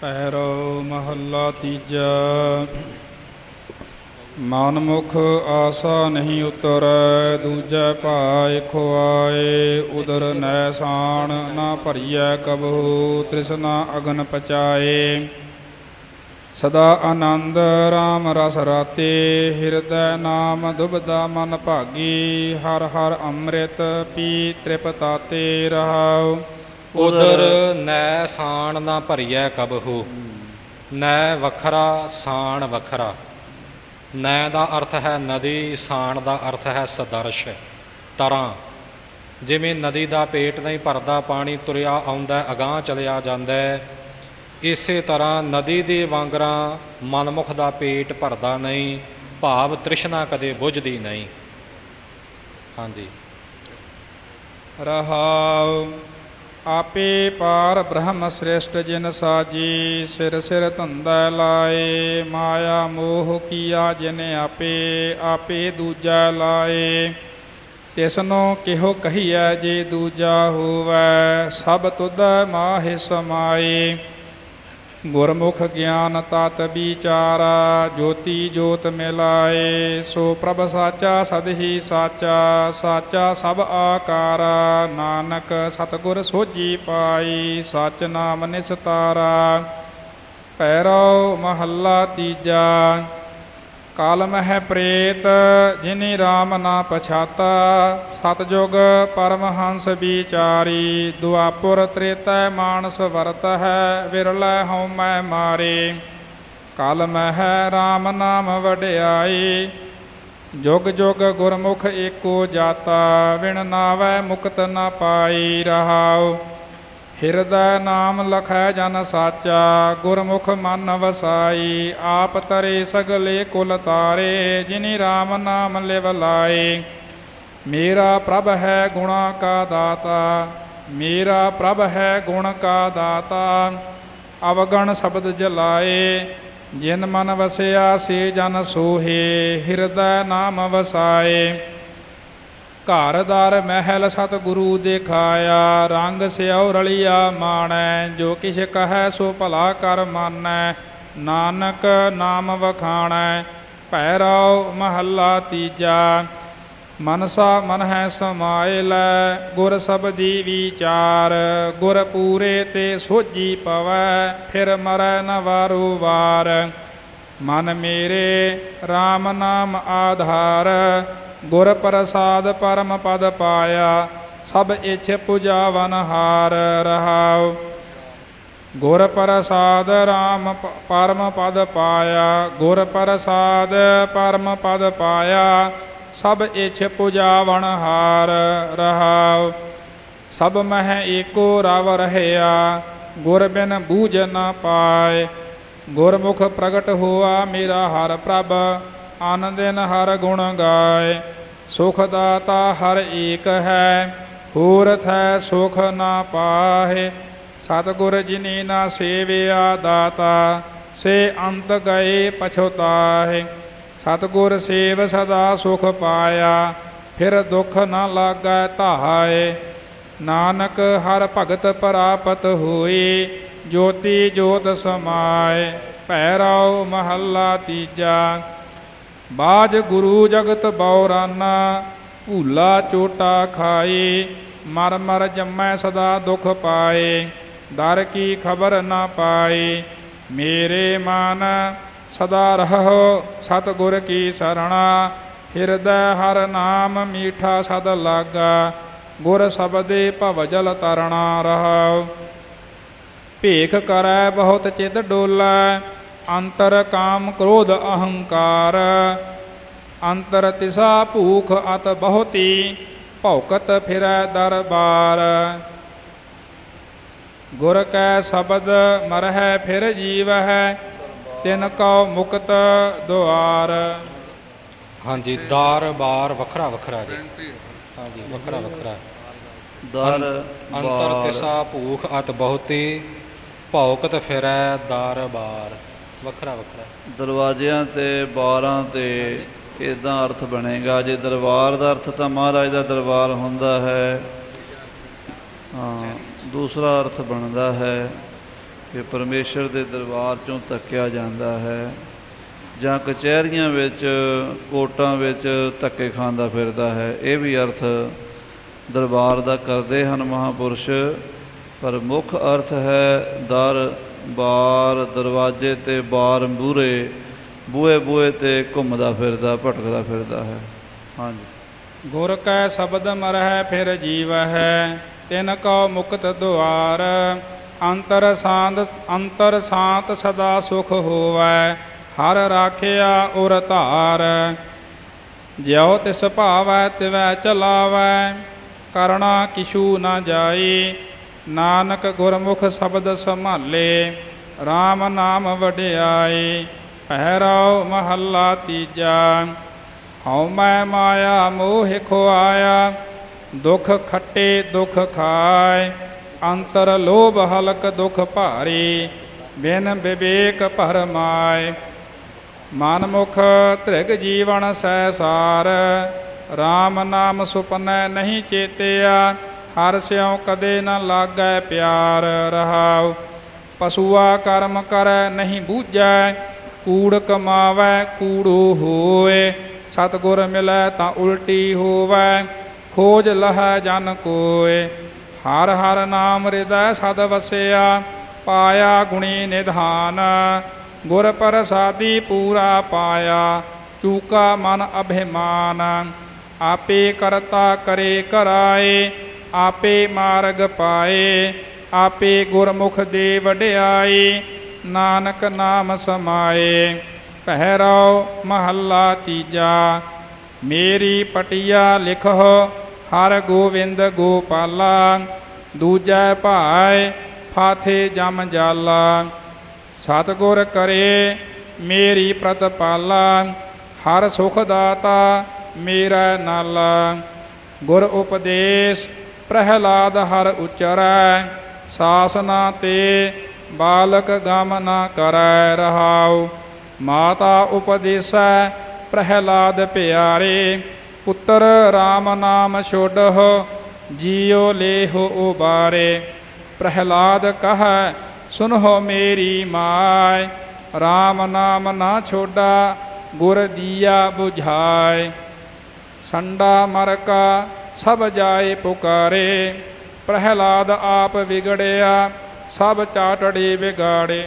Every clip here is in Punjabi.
ਭੈਰੋ ਮਹੱਲਾ ਤੀਜਾ। ਮਨ ਮੁਖ ਆਸਾ ਨਹੀਂ ਉਤਰੈ, ਦੂਜੈ ਭਾਇ ਖੁਆਏ। ਉਦਰ ਨੈ ਸਾਣ ਨਾ ਭਰੀਐ ਕਬਹੂ, ਤ੍ਰਿਸ਼ਨਾ ਅਗਨ ਪਚਾਏ। ਸਦਾ ਆਨੰਦ ਰਾਮ ਰਸ ਰਾਤੇ, ਹਿਰਦੈ ਨਾਮ ਦੁਬਦਾ ਮਨ ਭਾਗੀ। ਹਰ ਹਰ ਅੰਮ੍ਰਿਤ ਪੀ ਤ੍ਰਿਪਤਾਤੇ ਰਹਾਉ। ਉਦਰ ਨੈ ਸਾਣ ਨਾ ਭਰੀਐ ਕਬਹੂ। ਨੈ ਵੱਖਰਾ, ਸਾਣ ਵੱਖਰਾ। ਨੈ ਦਾ ਅਰਥ ਹੈ ਨਦੀ, ਸਾਣ ਦਾ ਅਰਥ ਹੈ ਸਦਰਸ਼, ਤਰ੍ਹਾਂ। ਜਿਵੇਂ ਨਦੀ ਦਾ ਪੇਟ ਨਹੀਂ ਭਰਦਾ, ਪਾਣੀ ਤੁਰਿਆ ਆਉਂਦਾ ਅਗਾਂਹ ਚਲਿਆ ਜਾਂਦਾ, ਇਸੇ ਤਰ੍ਹਾਂ ਨਦੀ ਦੇ ਵਾਂਗਰਾਂ ਮਨਮੁਖ ਦਾ ਪੇਟ ਭਰਦਾ ਨਹੀਂ, ਭਾਵ ਤ੍ਰਿਸ਼ਨਾ ਕਦੇ ਬੁਝਦੀ ਨਹੀਂ। ਹਾਂਜੀ। ਰਹਾਉ। ਆਪੇ ਪਾਰ ਬ੍ਰਹਮ ਸ੍ਰੇਸ਼ਟ ਜਿਨ ਸਾਜੀ, ਸਿਰ ਸਿਰ ਧੰਦਾ ਲਾਏ। ਮਾਇਆ ਮੋਹ ਕੀਆ ਜਿਨ ਆਪੇ, ਆਪੇ ਦੂਜਾ ਲਾਏ। ਤਿਸਨੋ ਕਿਹੋ ਕਹੀਐ ਜੇ ਦੂਜਾ ਹੋਵੈ, ਸਭ ਤੁਧ ਮਾਹਿ ਸਮਾਏ। ਗੁਰਮੁਖ ਗਿਆਨ ਤਤ ਵਿਚਾਰਾ, ਜੋਤੀ ਜੋਤ ਮਿਲਾਏ। ਸੋ ਪ੍ਰਭ ਸਾਚਾ ਸਦ ਹੀ ਸਾਚਾ, ਸਾਚਾ ਸਭ ਆਕਾਰਾ। ਨਾਨਕ ਸਤਿਗੁਰ ਸੋਝੀ ਪਾਈ, ਸਚ ਨਾਮ ਨਿਸਤਾਰਾ। ਭੈਰੋ ਮਹੱਲਾ ਤੀਜਾ। ਕਾਲਮ ਹੈ ਪ੍ਰੇਤ ਜਿਨੀ ਰਾਮ ਨਾ ਪਛਾਤਾ, ਸਤਜੁਗ ਪਰਮਹੰਸ ਵਿਚਾਰੀ। ਦੁਆਪੁਰ ਤ੍ਰੇਤੈ ਮਾਨਸ ਵਰਤ ਹੈ, ਵਿਰਲੇ ਹਉਮੈ ਮਾਰੇ। ਕਾਲਮ ਹੈ ਰਾਮ ਨਾਮ ਵਡਿਆਈ, ਜੁਗ ਜੁਗ ਗੁਰਮੁਖ ਏਕੋ ਜਾਤਾ। ਵਿਣ ਨਾਵੈ ਮੁਕਤ ਨਾ ਪਾਈ ਰਹਾਉ। ਹਿਰਦੈ ਨਾਮ ਲਖੈ ਜਨ ਸਾਚਾ, ਗੁਰਮੁਖ ਮਨ ਵਸਾਈ। ਆਪ ਤਰੇ ਸਗਲੇ ਕੁਲ ਤਾਰੇ, ਜਿਨੀ ਰਾਮ ਨਾਮ ਲਿਵ ਲਾਏ। ਮੇਰਾ ਪ੍ਰਭ ਹੈ ਗੁਣਾ ਕਾ ਦਾਤਾ, ਮੇਰਾ ਪ੍ਰਭ ਹੈ ਗੁਣ ਕਾ ਦਾਤਾ। ਅਵਗਣ ਸ਼ਬਦ ਜਲਾਏ, ਜਿਨ ਮਨ ਵਸਿਆ ਸੇ ਜਨ ਸੋਹੇ। ਹਿਰਦੈ ਨਾਮ ਵਸਾਏ। ਘਰ ਦਰ ਮਹਿਲ ਸਤਿਗੁਰੂ ਦਿਖਾਇਆ, ਰੰਗ ਸਿਉ ਰਲਿਆ ਮਾਣੈ। ਜੋ ਕਿਛ ਕਹੈ ਸੋ ਭਲਾ ਕਰ ਮਾਨੈ, ਨਾਨਕ ਨਾਮ ਵਖਾਣੈ। ਭੈਰੋ ਮਹੱਲਾ ਤੀਜਾ। ਮਨਸਾ ਮਨ ਹੈ ਸਮਾਏ ਲੈ, ਗੁਰ ਸਬਦੀ ਵਿਚਾਰ। ਗੁਰ ਪੂਰੇ ਤੇ ਸੋਝੀ ਪਵੈ, ਫਿਰ ਮਰੈ ਨ ਵਾਰੋ ਵਾਰ। ਮਨ ਮੇਰੇ ਰਾਮ ਨਾਮ ਆਧਾਰ, ਗੁਰ ਪ੍ਰਸਾਦ ਪਰਮ ਪਦ ਪਾਇਆ। ਸਭ ਇੱਛ ਪੁਜਾਵਨ ਹਾਰ ਰਹਾਉ। ਗੁਰ ਪ੍ਰਸਾਦ ਰਾਮ ਪਰਮ ਪਦ ਪਾਇਆ, ਗੁਰ ਪ੍ਰਸਾਦ ਪਰਮ ਪਦ ਪਾਇਆ। ਸਭ ਇੱਛ ਪੁਜਾਵਨ ਹਾਰ ਰਹਾਉ। ਸਭ ਮਹਿ ਏਕੋ ਰਵ ਰਹਿਆ, ਗੁਰ ਬਿਨ ਬੂਝ ਨ ਪਾਏ। ਗੁਰਮੁਖ ਪ੍ਰਗਟ ਹੋਆ ਮੇਰਾ ਹਰ ਪ੍ਰਭ, ਅਨ ਦਿਨ ਹਰ ਗੁਣ ਗਾਏ। ਸੁਖ ਦਾਤਾ ਹਰ ਏਕ ਹੈ, ਹੋਰ ਥੈ ਸੁਖ ਨਾ ਪਾਹੇ। ਸਤਿਗੁਰ ਜਿਨੀ ਨਾ ਸੇਵਿਆ ਦਾਤਾ, ਸੇ ਅੰਤ ਗਏ ਪਛੁਤਾਹੇ। ਸਤਿਗੁਰ ਸੇਵ ਸਦਾ ਸੁਖ ਪਾਇਆ, ਫਿਰ ਦੁਖ ਨ ਲਾਗੈ ਧਾਏ। ਨਾਨਕ ਹਰ ਭਗਤ ਪ੍ਰਾਪਤ ਹੋਈ, ਜੋਤੀ ਜੋਤ ਸਮਾਏ। ਭੈਰੋ ਮਹੱਲਾ ਤੀਜਾ। ਬਾਜ ਗੁਰੂ ਜਗਤ ਬਉਰਾਨਾ, ਭੂਲਾ ਚੋਟਾ ਖਾਈ। ਮਰ ਮਰ ਜੰਮੈ ਸਦਾ ਦੁਖ ਪਾਏ, ਦਰ ਕੀ ਖਬਰ ਨਾ ਪਾਈ। ਮੇਰੇ ਮਨ ਸਦਾ ਰਹੋ ਸਤਿਗੁਰ ਕੀ ਸਰਣਾ, ਹਿਰਦੈ ਹਰ ਨਾਮ ਮੀਠਾ ਸਦ ਲਾਗਾ। ਗੁਰ ਸਬਦੇ ਭਵ ਜਲ ਤਰਣਾ ਰਹਾਉ। ਭੇਖ ਕਰੈ ਬਹੁਤ ਚਿਤ ਡੋਲੈ, ਅੰਤਰ ਕਾਮ ਕ੍ਰੋਧ ਅਹੰਕਾਰ। ਅੰਤਰ ਤਿਸਾ ਭੂਖ ਅਤ ਬਹੁਤੀ, ਭੌਕਤ ਫਿਰੈ ਦਰਬਾਰ। ਗੁਰ ਕੈ ਸ਼ਬਦ ਮਰਹਿ ਫਿਰ ਜੀਵਹਿ, ਤਿਨ ਕਉ ਮੁਕਤ ਦੁਆਰ। ਹਾਂਜੀ। ਦਾਰ ਬਾਰ ਵੱਖਰਾ ਵੱਖਰਾ ਜੀ। ਹਾਂਜੀ, ਵੱਖਰਾ ਵੱਖਰਾ। ਅੰਤਰ ਤਿਸਾ ਭੂਖ ਅਤ ਬਹੁਤੀ, ਭੌਕਤ ਫਿਰੈ ਦਰ ਬਾਰ। ਵੱਖਰਾ ਵੱਖਰਾ। ਦਰਵਾਜ਼ਿਆਂ ਤੇ ਬਾਰਾਂ ਤੇ ਇੱਦਾਂ ਅਰਥ ਬਣੇਗਾ। ਜੇ ਦਰਬਾਰ ਦਾ ਅਰਥ ਤਾਂ ਮਹਾਰਾਜ ਦਾ ਦਰਬਾਰ ਹੁੰਦਾ ਹੈ। ਦੂਸਰਾ ਅਰਥ ਬਣਦਾ ਹੈ ਕਿ ਪਰਮੇਸ਼ਰ ਦੇ ਦਰਬਾਰ 'ਚੋਂ ਧੱਕਿਆ ਜਾਂਦਾ ਹੈ, ਜਾਂ ਕਚਹਿਰੀਆਂ ਵਿੱਚ ਕੋਰਟਾਂ ਵਿੱਚ ਧੱਕੇ ਖਾਂਦਾ ਫਿਰਦਾ ਹੈ। ਇਹ ਵੀ ਅਰਥ ਦਰਬਾਰ ਦਾ ਕਰਦੇ ਹਨ ਮਹਾਂਪੁਰਸ਼, ਪਰ ਮੁੱਖ ਅਰਥ ਹੈ ਦਰ, ਬਾਰ, ਦਰਵਾਜ਼ੇ 'ਤੇ ਬਾਰ, ਮੂਹਰੇ, ਬੂਹੇ 'ਤੇ ਘੁੰਮਦਾ ਫਿਰਦਾ, ਭਟਕਦਾ ਫਿਰਦਾ ਹੈ। ਹਾਂਜੀ। ਗੁਰ ਕੈ ਸ਼ਬਦ ਮਰਹਿ ਫਿਰ ਜੀਵ ਹੈ, ਤਿਨ ਕਉ ਮੁਕਤ ਦੁਆਰ। ਅੰਤਰ ਸ਼ਾਂਤ ਸਦਾ ਸੁਖ ਹੋਵੈ, ਹਰ ਰਾਖਿਆ ਉਰ ਧਾਰ। ਜਿਉ ਤਿਸ ਭਾਵੈ ਤਿਵੈ ਚਲਾਵੈ, ਕਰਣਾ ਕਿਛੂ ਨ ਜਾਈ। ਨਾਨਕ ਗੁਰਮੁਖ ਸ਼ਬਦ ਸੰਭਾਲੇ, RAM ਨਾਮ ਵਡਿਆਈ। ਪਹਿਰਾਉ ਮਹੱਲਾ ਤੀਜਾ। ਹਉ ਮੈਂ ਮਾਇਆ ਮੋਹ ਖੁਆਇਆ, ਦੁਖ ਖੱਟੇ ਦੁਖ ਖਾਇ। ਅੰਤਰ ਲੋਭ ਹਲਕ ਦੁਖ ਭਾਰੀ, ਬਿਨ ਵਿਵੇਕ ਭਰਮਾਏ। ਮਨ ਮੁਖ ਧ੍ਰਿਗ ਜੀਵਨ ਸੈਸਾਰ, RAM ਨਾਮ ਸੁਪਨੈ ਨਹੀਂ ਚੇਤਿਆ। ਹਰ ਸਿਉ ਕਦੇ ਨ ਲਾਗੈ ਪਿਆਰ ਰਹਾਉ। ਪਸੂਆ ਕਰਮ ਕਰੈ ਨਹੀਂ ਬੂਝੈ, ਕੂੜ ਕਮਾਵੈ ਕੂੜੋ ਹੋਏ। ਸਤਿਗੁਰ ਮਿਲੈ ਤਾਂ ਉਲਟੀ ਹੋਵੈ, ਖੋਜ ਲਹੈ ਜਨ ਕੋਇ। ਹਰ ਹਰ ਨਾਮ ਹਿਰਦੈ ਸਦ ਵਸਿਆ, ਪਾਇਆ ਗੁਣੀ ਨਿਧਾਨ। ਗੁਰ ਪ੍ਰਸਾਦੀ ਪੂਰਾ ਪਾਇਆ, ਚੂਕਾ ਮਨ ਅਭਿਮਾਨ। ਆਪੇ ਕਰਤਾ ਕਰੇ ਕਰਾਏ, ਆਪੇ ਮਾਰਗ ਪਾਏ। ਆਪੇ ਗੁਰਮੁਖ ਦੇ ਵਡਿਆਈ, ਨਾਨਕ ਨਾਮ ਸਮਾਏ। ਪਹਿਰਾਉ ਮਹੱਲਾ ਤੀਜਾ। ਮੇਰੀ ਪਟਿਆ ਲਿਖੋ, ਹਰ ਗੋਵਿੰਦ ਗੋਪਾਲਾ। ਦੂਜੈ ਭਾਇ ਫਾਥੇ ਜਮ ਜਾਲਾ, ਸਤਿਗੁਰ ਕਰੇ ਮੇਰੀ ਪ੍ਰਤਪਾਲਾ। ਹਰ ਸੁਖ ਦਾਤਾ ਮੇਰਾ ਨਾਲਾ, ਗੁਰ ਉਪਦੇਸ਼ ਪ੍ਰਹਿਲਾਦ ਹਰ ਉਚਰੈ। ਸਾਸਨਾ ਤੇ ਬਾਲਕ ਗਮ ਨਾ ਕਰੈ ਰਹਾਉ। ਮਾਤਾ ਉਪਦੇਸੈ ਪ੍ਰਹਿਲਾਦ ਪਿਆਰੇ, ਪੁੱਤਰ RAM ਨਾਮ ਛੋਡਹੁ, ਜੀਉ ਲੇਹੁ ਉਬਾਰੇ। ਪ੍ਰਹਿਲਾਦ ਕਹੈ ਸੁਨਹੁ ਮੇਰੀ ਮਾਇ, RAM ਨਾਮ ਨਾ ਛੋਡਾ, ਗੁਰ ਦੀਆ ਬੁਝਾਇ। ਸੰਡਾ ਮਰਕਾ ਸਭ ਜਾਏ ਪੁਕਾਰੇ, ਪ੍ਰਹਿਲਾਦ ਆਪ ਵਿਗੜਿਆ, ਸਭ ਚਾਟੜੇ ਵਿਗਾੜੇ।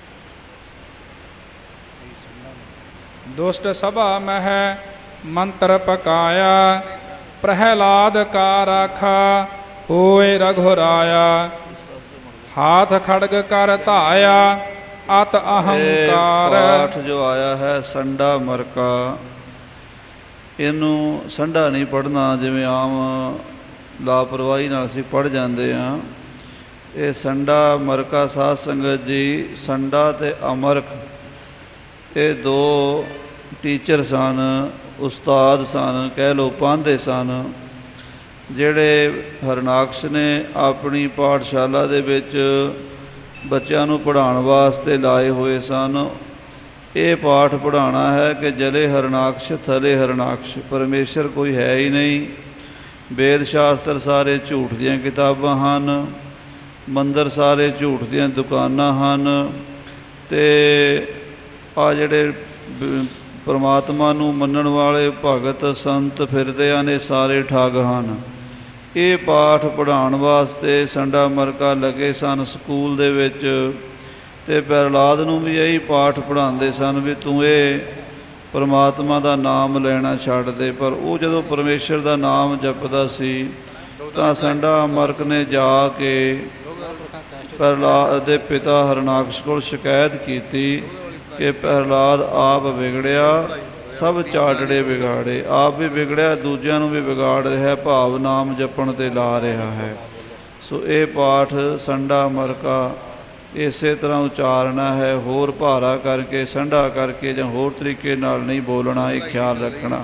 ਦੁਸ਼ਟ ਸਭਾ ਮਹਿ ਮੰਤਰ ਪਕਾਇਆ, ਪ੍ਰਹਿਲਾਦ ਕਾ ਰਾਖਾ ਹੋਏ ਰਘੁਰਾਇਆ। ਹਾਥ ਖੜਗ ਕਰ ਧਾਇਆ, ਅਤ ਅਹੰਕਾਰ। ਪਾਠ ਜੋ ਆਇਆ ਹੈ ਸੰਡਾ ਮਰਕਾ, ਇਹਨੂੰ ਸੰਡਾ ਨਹੀਂ ਪੜ੍ਹਨਾ ਜਿਵੇਂ ਆਮ ਲਾਪਰਵਾਹੀ ਨਾਲ ਅਸੀਂ ਪੜ੍ਹ ਜਾਂਦੇ ਹਾਂ। ਇਹ ਸੰਡਾ ਮਰਕਾ ਸਾਧ ਸੰਗਤ ਜੀ, ਸੰਡਾ ਅਤੇ ਅਮਰਕ ਇਹ ਦੋ ਟੀਚਰ ਸਨ, ਉਸਤਾਦ ਸਨ, ਕਹਿ ਲਓ ਪਾਂਧੇ ਸਨ, ਜਿਹੜੇ ਹਰਨਾਕਸ਼ ਨੇ ਆਪਣੀ ਪਾਠਸ਼ਾਲਾ ਦੇ ਵਿੱਚ ਬੱਚਿਆਂ ਨੂੰ ਪੜ੍ਹਾਉਣ ਵਾਸਤੇ ਲਾਏ ਹੋਏ ਸਨ। ਇਹ ਪਾਠ ਪੜ੍ਹਾਉਣਾ ਹੈ ਕਿ ਜਲੇ ਹਰਨਾਕਸ਼ ਥਲੇ ਹਰਨਾਕਸ਼, ਪਰਮੇਸ਼ਰ ਕੋਈ ਹੈ ਹੀ ਨਹੀਂ। ਵੇਦ ਸ਼ਾਸਤਰ ਸਾਰੇ ਝੂਠ ਦੀਆਂ ਕਿਤਾਬਾਂ ਹਨ, ਮੰਦਰ ਸਾਰੇ ਝੂਠ ਦੀਆਂ ਦੁਕਾਨਾਂ ਹਨ, ਅਤੇ ਆ ਜਿਹੜੇ ਪਰਮਾਤਮਾ ਨੂੰ ਮੰਨਣ ਵਾਲੇ ਭਗਤ ਸੰਤ ਫਿਰਦੇ ਹਨ, ਇਹ ਸਾਰੇ ਠੱਗ ਹਨ। ਇਹ ਪਾਠ ਪੜ੍ਹਾਉਣ ਵਾਸਤੇ ਸੰਡਾ ਮਰਕਾ ਲੱਗੇ ਸਨ ਸਕੂਲ ਦੇ ਵਿੱਚ, ਅਤੇ ਪ੍ਰਹਿਲਾਦ ਨੂੰ ਵੀ ਇਹੀ ਪਾਠ ਪੜ੍ਹਾਉਂਦੇ ਸਨ ਵੀ ਤੂੰ ਇਹ ਪਰਮਾਤਮਾ ਦਾ ਨਾਮ ਲੈਣਾ ਛੱਡ ਦੇ। ਪਰ ਉਹ ਜਦੋਂ ਪਰਮੇਸ਼ਰ ਦਾ ਨਾਮ ਜਪਦਾ ਸੀ ਤਾਂ ਸੰਡਾ ਮਰਕ ਨੇ ਜਾ ਕੇ ਪ੍ਰਹਿਲਾਦ ਦੇ ਪਿਤਾ ਹਰਨਾਕਸ਼ ਕੋਲ ਸ਼ਿਕਾਇਤ ਕੀਤੀ ਕਿ ਪ੍ਰਹਿਲਾਦ ਆਪ ਵਿਗੜਿਆ, ਸਭ ਚਾਟੜੇ ਵਿਗਾੜੇ। ਆਪ ਵੀ ਵਿਗੜਿਆ, ਦੂਜਿਆਂ ਨੂੰ ਵੀ ਵਿਗਾੜ ਰਿਹਾ, ਭਾਵ ਨਾਮ ਜਪਣ 'ਤੇ ਲਾ ਰਿਹਾ ਹੈ। ਸੋ ਇਹ ਪਾਠ ਸੰਡਾ ਮਰਕਾ ਇਸੇ ਤਰ੍ਹਾਂ ਉਚਾਰਨਾ ਹੈ, ਹੋਰ ਭਾਰਾ ਕਰਕੇ ਸੰਡਾ ਕਰਕੇ ਜਾਂ ਹੋਰ ਤਰੀਕੇ ਨਾਲ ਨਹੀਂ ਬੋਲਣਾ, ਇਹ ਖਿਆਲ ਰੱਖਣਾ।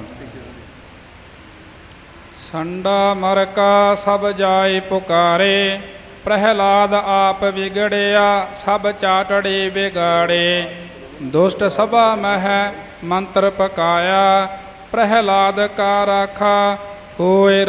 ਸੰਡਾ ਮਰਕਾ ਸਭ ਜਾਏ ਪੁਕਾਰੇ, ਪ੍ਰਹਿਲਾਦ ਆਪ ਵਿਗੜਿਆ, ਸਭ ਚਾਟੜੇ ਵਿਗਾੜੇ। ਦੁਸ਼ਟ ਸਭਾ ਮਹਿ ਮੰਤਰ ਪਕਾਇਆ, ਪ੍ਰਹਿਲਾਦ ਕਾ ਰਾਖਾ ਹੋਏ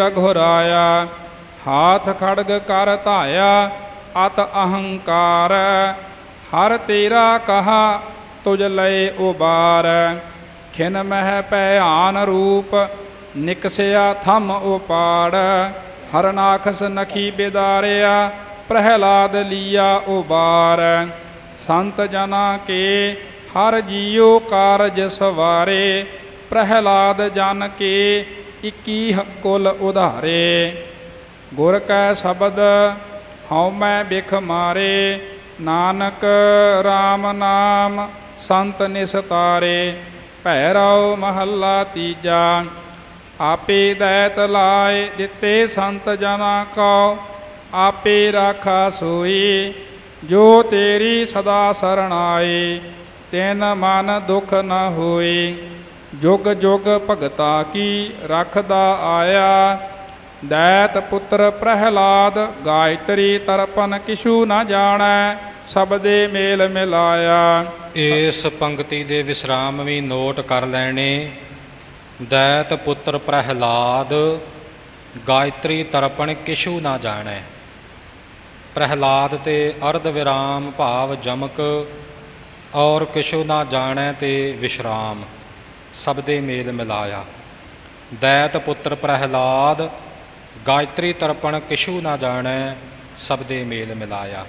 ਰਘੁਰਾਇਆ। ਹਾਥ ਖੜਗ ਕਰ ਧਾਇਆ, ਅਤ ਅਹੰਕਾਰ। ਹਰ ਤੇਰਾ ਕਹਾ ਤੁਜ ਲਏ ਉਬਾਰ। ਖਿਨ ਮਹਿ ਭਿਆਨ ਰੂਪ ਨਿਕਸਿਆ ਥਮ ਉਪਾੜ। ਹਰਨਾਖਸ ਨਖੀ ਬਿਦਾਰਿਆ ਪ੍ਰਹਿਲਾਦ ਲੀਆ ਉਬਾਰ। ਸੰਤ ਜਨਾ ਕੇ ਹਰ ਜੀਉ ਕਾਰਜ ਸਵਾਰੇ। ਪ੍ਰਹਿਲਾਦ ਜਨ ਕੇ 21 ਕੁਲ ਉਧਾਰੇ। ਗੁਰ ਕੈ ਸ਼ਬਦ ਹਉ ਮੈਂ ਬਿਖ ਮਾਰੇ। ਨਾਨਕ RAM ਨਾਮ ਸੰਤ ਨਿਸਤਾਰੇ। ਭੈਰਵ ਮਹੱਲਾ ਤੀਜਾ। ਆਪੇ ਦੈਤ ਲਾਏ ਦਿੱਤੇ ਸੰਤ ਜਨਾ ਕਉ। ਆਪੇ ਰਾਖਾ ਸੋਈ ਜੋ ਤੇਰੀ ਸਦਾ ਸਰਣ ਆਏ। ਤਿਨ ਮਨ ਦੁਖ ਨ ਹੋਈ। ਜੁਗ ਜੁਗ ਭਗਤਾ ਕੀ ਰੱਖਦਾ ਆਇਆ। ਦੈਤ ਪੁੱਤਰ ਪ੍ਰਹਿਲਾਦ ਗਾਇਤਰੀ ਤਰਪਨ ਕਿਛੂ ਨ ਜਾਣੈ। ਸਬਦੇ ਮੇਲ ਮਿਲਾਇਆ। ਇਸ ਪੰਕਤੀ ਦੇ ਵਿਸਰਾਮ ਵੀ ਨੋਟ ਕਰ ਲੈਣੇ। ਦੈਤ ਪੁੱਤਰ ਪ੍ਰਹਿਲਾਦ ਗਾਇਤਰੀ ਤਰਪਣ ਕਿਛੂ ਨਾ ਜਾਣੈ। ਪ੍ਰਹਿਲਾਦ ਤੇ ਅਰਧ ਵਿਰਾਮ ਭਾਵ ਜਮਕ ਔਰ ਕਿਛੂ ਨਾ ਜਾਣੈ ਤੇ ਵਿਸ਼ਰਾਮ ਸਬਦੇ ਮੇਲ ਮਿਲਾਇਆ। ਦੈਤ ਪੁੱਤਰ ਪ੍ਰਹਿਲਾਦ ਗਾਇਤਰੀ ਤਰਪਣ ਕਿਛੂ ਨਾ ਜਾਣੈ ਸਬਦੇ ਮੇਲ ਮਿਲਾਇਆ।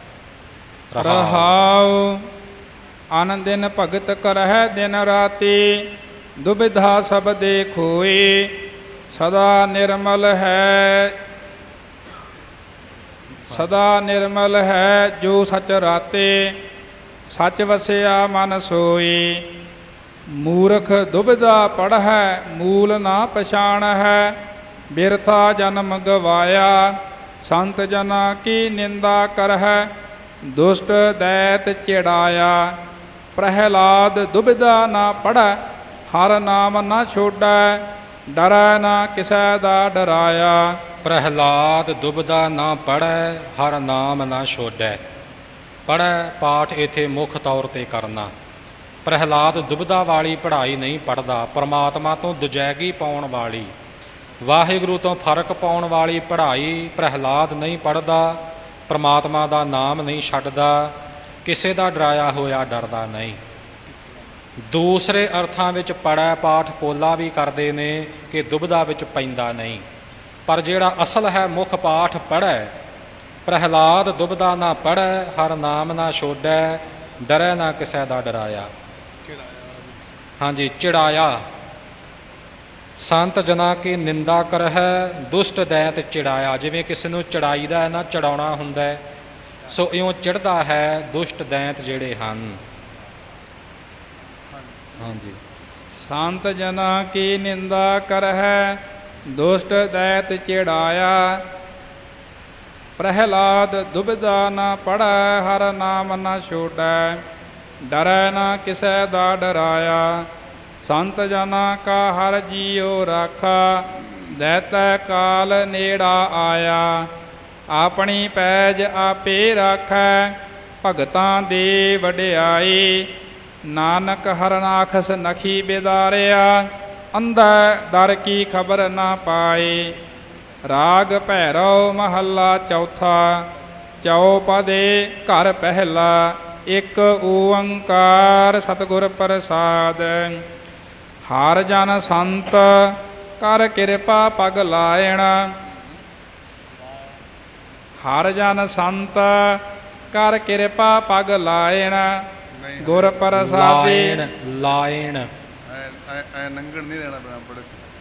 ਰਹਾਉ ਅਨ ਦਿਨ ਭਗਤ ਕਰਹਿ ਦਿਨ ਰਾਤੀ। ਦੁਬਿਧਾ ਸਬਦੇ ਖੋਏ ਸਦਾ ਨਿਰਮਲ ਹੈ। ਸਦਾ ਨਿਰਮਲ ਹੈ ਜੋ ਸਚ ਰਾਤੇ। ਸਚ ਵਸਿਆ ਮਨ ਸੋਈ। ਮੂਰਖ ਦੁਬਿਧਾ ਪੜ੍ਹੈ ਮੂਲ ਨਾ ਪਛਾਣਹਿ। ਬਿਰਥਾ ਜਨਮ ਗਵਾਇਆ ਸੰਤ ਜਨਾ ਕੀ ਨਿੰਦਾ ਕਰਹਿ। ਦੁਸ਼ਟ ਦੈਤ ਚਿੜਾਇਆ। ਪ੍ਰਹਿਲਾਦ ਦੁਬਿਧਾ ਨਾ ਪੜ੍ਹੈ ਹਰ ਨਾਮ ਨਾ ਛੋੜੈ। ਡਰੈ ਨਾ ਕਿਸੈ ਦਾ ਡਰਾਇਆ। ਪ੍ਰਹਿਲਾਦ ਦੁਬਿਧਾ ਨਾ ਪੜ੍ਹੈ ਹਰ ਨਾਮ ਨਾ ਛੋੜੈ। ਪੜ੍ਹੈ ਪਾਠ ਇੱਥੇ ਮੁੱਖ ਤੌਰ 'ਤੇ ਕਰਨਾ। ਪ੍ਰਹਿਲਾਦ ਦੁਬਿਧਾ ਵਾਲੀ ਪੜ੍ਹਾਈ ਨਹੀਂ ਪੜ੍ਹਦਾ। ਪਰਮਾਤਮਾ ਤੋਂ ਦੁਜੈਗੀ ਪਾਉਣ ਵਾਲੀ, ਵਾਹਿਗੁਰੂ ਤੋਂ ਫਰਕ ਪਾਉਣ ਵਾਲੀ ਪੜ੍ਹਾਈ ਪ੍ਰਹਿਲਾਦ ਨਹੀਂ ਪੜ੍ਹਦਾ। ਪਰਮਾਤਮਾ ਦਾ ਨਾਮ ਨਹੀਂ ਛੱਡਦਾ। ਕਿਸੇ ਦਾ ਡਰਾਇਆ ਹੋਇਆ ਡਰਦਾ ਨਹੀਂ। ਦੂਸਰੇ ਅਰਥਾਂ ਵਿੱਚ ਪੜ੍ਹੈ ਪਾਠ ਪੋਲਾ ਵੀ ਕਰਦੇ ਨੇ ਕਿ ਦੁਬਿਧਾ ਵਿੱਚ ਪੈਂਦਾ ਨਹੀਂ। ਪਰ ਜਿਹੜਾ ਅਸਲ ਹੈ ਮੁੱਖ ਪਾਠ ਪੜ੍ਹੈ। ਪ੍ਰਹਿਲਾਦ ਦੁਬਿਧਾ ਨਾ ਪੜ੍ਹੈ ਹਰ ਨਾਮ ਨਾ ਛੋੜੈ। ਡਰੈ ਨਾ ਕਿਸੇ ਦਾ ਡਰਾਇਆ। ਹਾਂਜੀ, ਚਿੜਾਇਆ। ਸੰਤ ਜਨਾ ਕੀ ਨਿੰਦਾ ਕਰਹਿ ਦੁਸ਼ਟ ਦੈਤ ਚਿੜਾਇਆ। ਜਿਵੇਂ ਕਿਸੇ ਨੂੰ ਚੜਾਈਦਾ ਹੈ ਨਾ, ਚੜਾਉਣਾ ਹੁੰਦਾ, ਸੋ ਇਉਂ ਚਿੜਦਾ ਹੈ ਦੁਸ਼ਟ ਦੈਤ ਜਿਹੜੇ ਹਨ। ਹਾਂਜੀ, ਸੰਤ ਜਨਾ ਕੀ ਨਿੰਦਾ ਕਰਹਿ ਦੁਸ਼ਟ ਦੈਤ ਚਿੜਾਇਆ। ਪ੍ਰਹਿਲਾਦ ਦੁਬਿਧਾ ਨਾ ਪੜ੍ਹੈ ਹਰ ਨਾਮ ਨਾ ਛੋੜੈ। ਡਰੈ ਨਾ ਕਿਸੇ ਦਾ ਡਰਾਇਆ। ਸੰਤ ਜਨਾ ਕਾ ਹਰ ਜੀਉ ਰਾਖਾ। ਦੈਤੈ ਕਾਲ ਨੇੜਾ ਆਇਆ। ਆਪਣੀ ਪੈਜ ਆਪੇ ਰਾਖੈ ਭਗਤਾਂ ਦੀ ਵਡਿਆਈ। ਨਾਨਕ ਹਰਨਾਖਸ ਨਖੀ ਬਿਦਾਰਿਆ। ਅੰਧਾ ਦਰ ਕੀ ਖਬਰ ਨਾ ਪਾਏ। ਰਾਗ ਭੈਰਵ ਮਹੱਲਾ ਚੌਥਾ। ਚੌਪਦੇ ਘਰ ਪਹਿਲਾ। ਇੱਕ ਓੰਕਾਰ ਸਤਿਗੁਰ ਪ੍ਰਸਾਦ। ਹਰ ਜਨ ਸੰਤ ਕਰ ਕਿਰਪਾ ਪਗ ਲਾਇਣ। ਹਰ ਜਨ ਸੰਤ ਕਰ ਕਿਰਪਾ ਪਗ ਲਾਇਣ। ਗੁਰ ਪ੍ਰਸਾਦੀ ਲਾਇਣ ਐ ਨੰਗਣ ਨਹੀਂ ਦੇਣਾ ਪੈਣਾ ਪੜ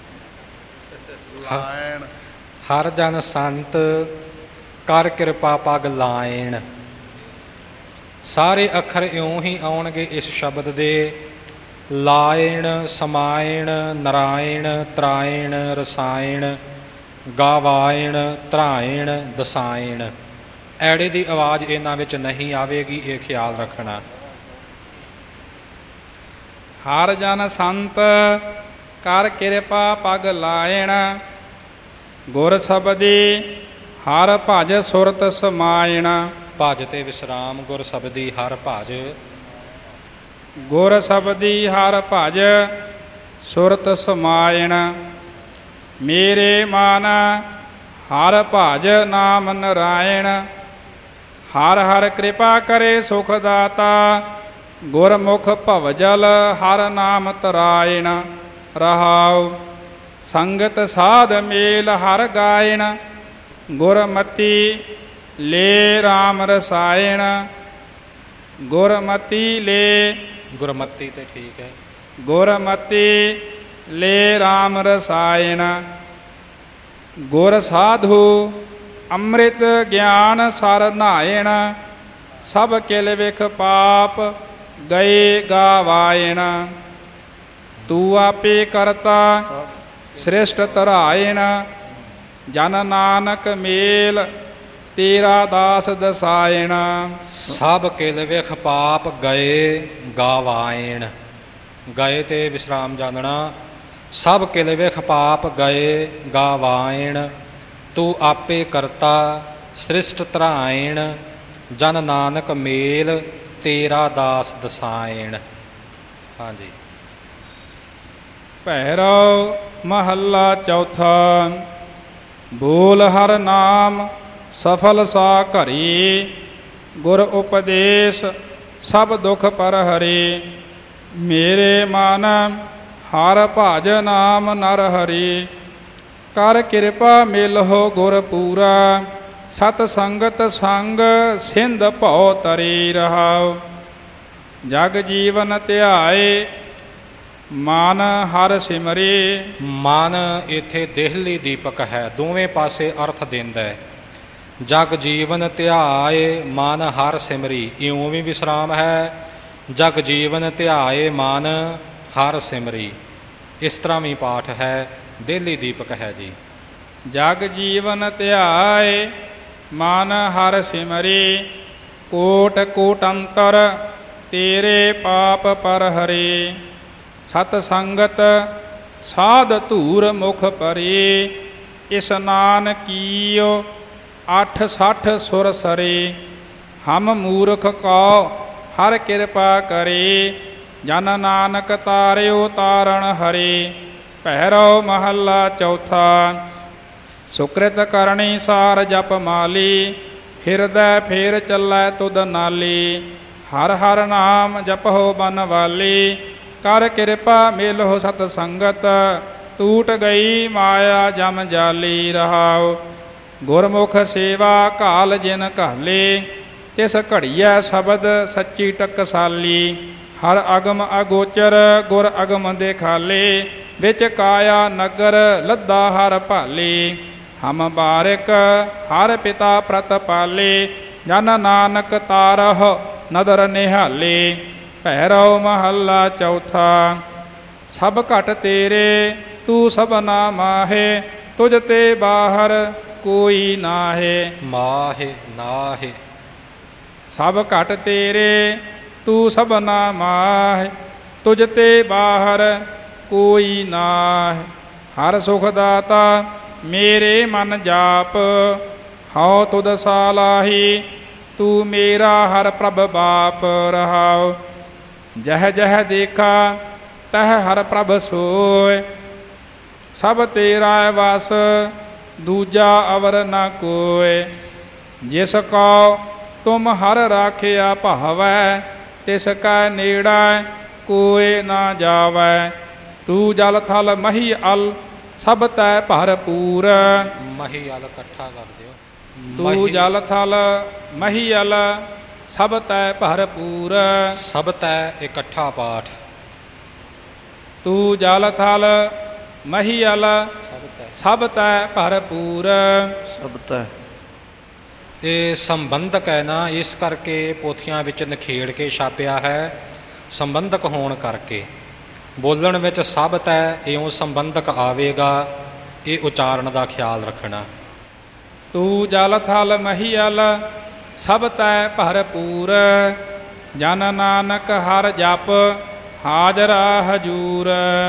ਲਾਇਣ। ਹਰ ਜਨ ਸੰਤ ਕਰ ਕਿਰਪਾ ਪਗ ਲਾਇਣ। ਸਾਰੇ ਅੱਖਰ ਇਉਂ ਹੀ ਆਉਣਗੇ ਇਸ ਸ਼ਬਦ ਦੇ। ਲਾਇਣ, ਸਮਾਇਣ, ਨਰਾਇਣ, ਤਰਾਇਣ, ਰਸਾਇਣ, ਗਾਵਾਇਣ, ਧਰਾਇਣ, ਦਸਾਇਣ। ਐੜੇ ਦੀ ਆਵਾਜ਼ ਇਹਨਾਂ ਵਿੱਚ ਨਹੀਂ ਆਵੇਗੀ, ਇਹ ਖਿਆਲ ਰੱਖਣਾ। ਹਰ ਜਨ ਸੰਤ ਕਰ ਕਿਰਪਾ ਪਗ ਲਾਇਣ। ਗੁਰ ਸਬਦੀ ਹਰ ਭਜ ਸੁਰਤ ਸਮਾਇਣ। ਭਜ ਤੇ ਵਿਸਰਾਮ। ਗੁਰ ਸਬਦੀ ਹਰ ਭਜ। ਗੁਰ ਸਬਦੀ ਹਰ ਭਜ ਸੁਰਤ ਸਮਾਇਣ। ਮੇਰੇ ਮਨ ਹਰ ਭਜ ਨਾਮ ਨਰਾਇਣ। ਹਰ ਹਰ ਕਿਰਪਾ ਕਰੇ ਸੁਖ ਦਾਤਾ, ਗੁਰਮੁਖ ਭਵਜਲ ਹਰ ਨਾਮ ਤਰਾਇਣ। ਰਹਾਉ ਸੰਗਤ ਸਾਧ ਮੇਲ ਹਰ ਗਾਇਣ, ਗੁਰਮਤੀ ਲੈ ਰਾਮ ਰਸਾਇਣ। ਗੁਰਮਤੀ ਲੈ, ਗੁਰਮਤੀ ਤੇ ਠੀਕ ਹੈ। ਗੁਰਮਤੀ ਲੈ ਰਾਮ ਰਸਾਇਣ। ਗੁਰ ਸਾਧੂ ਅੰਮ੍ਰਿਤ ਗਿਆਨ ਸਰ ਨਾਇਣ, ਸਭ ਕਿਲ ਵਿਖ ਪਾਪ ਗਏ ਗਾਵਾਇਣ। ਤੂੰ ਆਪੇ ਕਰਤਾ ਸ੍ਰਿਸ਼ਟ ਧਰਾਇਣ, ਜਨ ਨਾਨਕ ਮੇਲ ਤੇਰਾ ਦਾਸ ਦਸਾਇਣ। ਸਭ ਕਿਲ ਵਿਖ ਪਾਪ ਗਏ ਗਾਵਾਇਣ। ਗਏ ਤੇ ਵਿਸ਼ਰਾਮ ਜਾਣਨਾ। ਸਭ ਕਿਲ ਵਿਖ ਪਾਪ ਗਏ ਗਾਵਾਇਣ, ਤੂੰ ਆਪੇ ਕਰਤਾ ਸ੍ਰਿਸ਼ਟ ਧਰਾਇਣ, ਜਨ ਨਾਨਕ ਮੇਲ ਤੇਰਾ ਦਾਸ ਦਸਾਇਣ। ਹਾਂਜੀ। ਭੈਰਵ ਮਹੱਲਾ ਚੌਥਾ। ਬੋਲ ਹਰ ਨਾਮ ਸਫਲ ਸਾ ਘਰੀ, ਗੁਰ ਉਪਦੇਸ਼ ਸਭ ਦੁਖ ਪਰ ਹਰੀ। ਮੇਰੇ ਮਨ ਹਰ ਭਜ ਨਾਮ ਨਰ ਹਰੀ, ਕਰ ਕਿਰਪਾ ਮਿਲਹੁ ਗੁਰ ਪੂਰਾ। ਸਤ ਸੰਗਤ ਸੰਗ ਸਿੰਧ ਭਉ ਤਰੀ। ਰਹਾਉ ਜਗ ਜੀਵਨ ਧਿਆਏ, ਮਨ ਹਰ ਸਿਮਰੇ। ਮਨ ਇੱਥੇ ਦੇਹਲੀ ਦੀਪਕ ਹੈ, ਦੋਵੇਂ ਪਾਸੇ ਅਰਥ ਦਿੰਦਾ ਹੈ। ਜਗ ਜੀਵਨ ਧਿਆਏ ਮਨ ਹਰ ਸਿਮਰੀ, ਇਉਂ ਵੀ ਵਿਸਰਾਮ ਹੈ। ਜਗ ਜੀਵਨ ਧਿਆਏ ਮਨ ਹਰ ਸਿਮਰੀ, ਇਸ ਤਰ੍ਹਾਂ ਵੀ ਪਾਠ ਹੈ, ਦੇਹਲੀ ਦੀਪਕ ਹੈ ਜੀ। ਜਗ ਜੀਵਨ ਧਿਆਏ ਮਨ ਹਰ ਸਿਮਰੀ, ਕੋਟ ਕੋਟ ਅੰਤਰ ਤੇਰੇ ਪਾਪ ਪਰ ਹਰੇ। ਸਤ ਸੰਗਤ ਸਾਧ ਧੂਰ ਮੁਖ ਪਰੇ, ਇਸਨਾਨ ਕੀਓ 860 ਸੁਰ ਸਰੇ। ਹਮ ਮੂਰਖ ਕਉ ਹਰ ਕਿਰਪਾ ਕਰੇ, ਜਨ ਨਾਨਕ ਤਾਰਿਓ ਤਾਰਨ ਹਰੇ। ਭੈਰਵ ਮਹੱਲਾ ਚੌਥਾ। ਸੁਕ੍ਰਿਤ ਕਰਨੀ ਸਾਰ ਜਪ ਮਾਲੀ, ਹਿਰਦੈ ਫੇਰ ਚੱਲੈ ਤੁਧ ਨਾਲੀ। ਹਰ ਹਰ ਨਾਮ ਜਪਹੁ ਬਨਵਾਲੀ, ਕਰ ਕਿਰਪਾ ਮਿਲਹੁ ਸਤ ਸੰਗਤ। ਟੂਟ ਗਈ ਮਾਇਆ ਜਮ ਜਾਲੀ। ਰਹਾਉ ਗੁਰਮੁਖ ਸੇਵਾ ਘਾਲ ਜਿਨ ਘਾਲੇ, ਤਿਸ ਘੜੀਐ ਸ਼ਬਦ ਸੱਚੀ ਟਕਸਾਲੀ। ਹਰ ਅਗਮ ਅਗੋਚਰ ਗੁਰ ਅਗਮ ਦੇਖਾਲੇ, ਵਿੱਚ ਕਾਇਆ ਨਗਰ ਲੱਦਾ ਹਰ ਭਾਲੇ। ਹਮ ਬਾਰਿਕ ਹਰ ਪਿਤਾ ਪ੍ਰਤਪਾਲੇ, ਜਨ ਨਾਨਕ ਤਾਰਹ ਨਦਰ ਨਿਹਾਲੇ। ਭੈਰਵ ਮਹੱਲਾ ਚੌਥਾ। ਸਭ ਘਟ ਤੇਰੇ ਤੂੰ ਸਭਨਾ ਮਾਹੇ, ਤੁਝ ਤੇ ਬਾਹਰ ਕੋਈ ਨਾਹੇ। ਮਾਹੇ ਨਾਹੇ। ਸਭ ਘਟ ਤੇਰੇ ਤੂੰ ਸਭਨਾ ਮਾਹੇ, ਤੁਝ ਤੇ ਬਾਹਰ ਕੋਈ ਨਾਹੇ। ਹਰ ਸੁਖ ਦਾਤਾ ਮੇਰੇ ਮਨ ਜਾਪ, ਹਉ ਤੁਧ ਸਾਲਾਹੀ ਤੂੰ ਮੇਰਾ ਹਰ ਪ੍ਰਭ ਬਾਪ। ਰਹਾਉ ਜਹ ਜਹ ਦੇਖਾ ਤਹ ਹਰ ਪ੍ਰਭ ਸੋਇ, ਸਭ ਤੇਰਾ ਵਸ ਦੂਜਾ ਅਵਰ ਨ ਕੋਇ। ਜਿਸ ਕਉ ਤੁਮ ਹਰ ਰਾਖਿਆ ਭਾਵੈ, ਤਿਸ ਕੈ ਨੇੜਾ ਕੋਇ ਨਾ ਜਾਵੈ। ਤੂੰ ਜਲ ਥਲ ਮਹੀ ਅਲ ਸਭ ਤੈ ਭਰਪੂਰ। ਮਹੀ ਅਲ ਇਕੱਠਾ ਕਰ ਦਿਓ। ਤੂੰ ਜਲ ਥਲ ਮਹੀ ਅਲ ਸਭ ਤੈ ਭਰਪੂਰ। ਸਭ ਤੈ ਇਕੱਠਾ ਪਾਠ। ਤੂੰ ਜਲ ਥਲ ਮਹੀ ਅਲ ਸਭ ਤੈ ਭਰਪੂਰ। ਸਭ ਤੈ ਇਹ ਸੰਬੰਧਕ ਹੈ ਨਾ, ਇਸ ਕਰਕੇ ਪੋਥੀਆਂ ਵਿੱਚ ਨਿਖੇੜ ਕੇ ਛਾਪਿਆ ਹੈ, ਸੰਬੰਧਕ ਹੋਣ ਕਰਕੇ। ਬੋਲਣ ਵਿੱਚ ਸਭ ਤੈ ਇਉਂ ਸੰਬੰਧਕ ਆਵੇਗਾ, ਇਹ ਉਚਾਰਨ ਦਾ ਖਿਆਲ ਰੱਖਣਾ। ਤੂੰ ਜਲ ਥਲ ਮਹੀ ਅਲ ਸਭ ਤੈ ਭਰਪੂਰ, ਜਨ ਨਾਨਕ ਹਰ ਜਪ ਹਾਜ਼ਰਾ ਹਜੂਰ।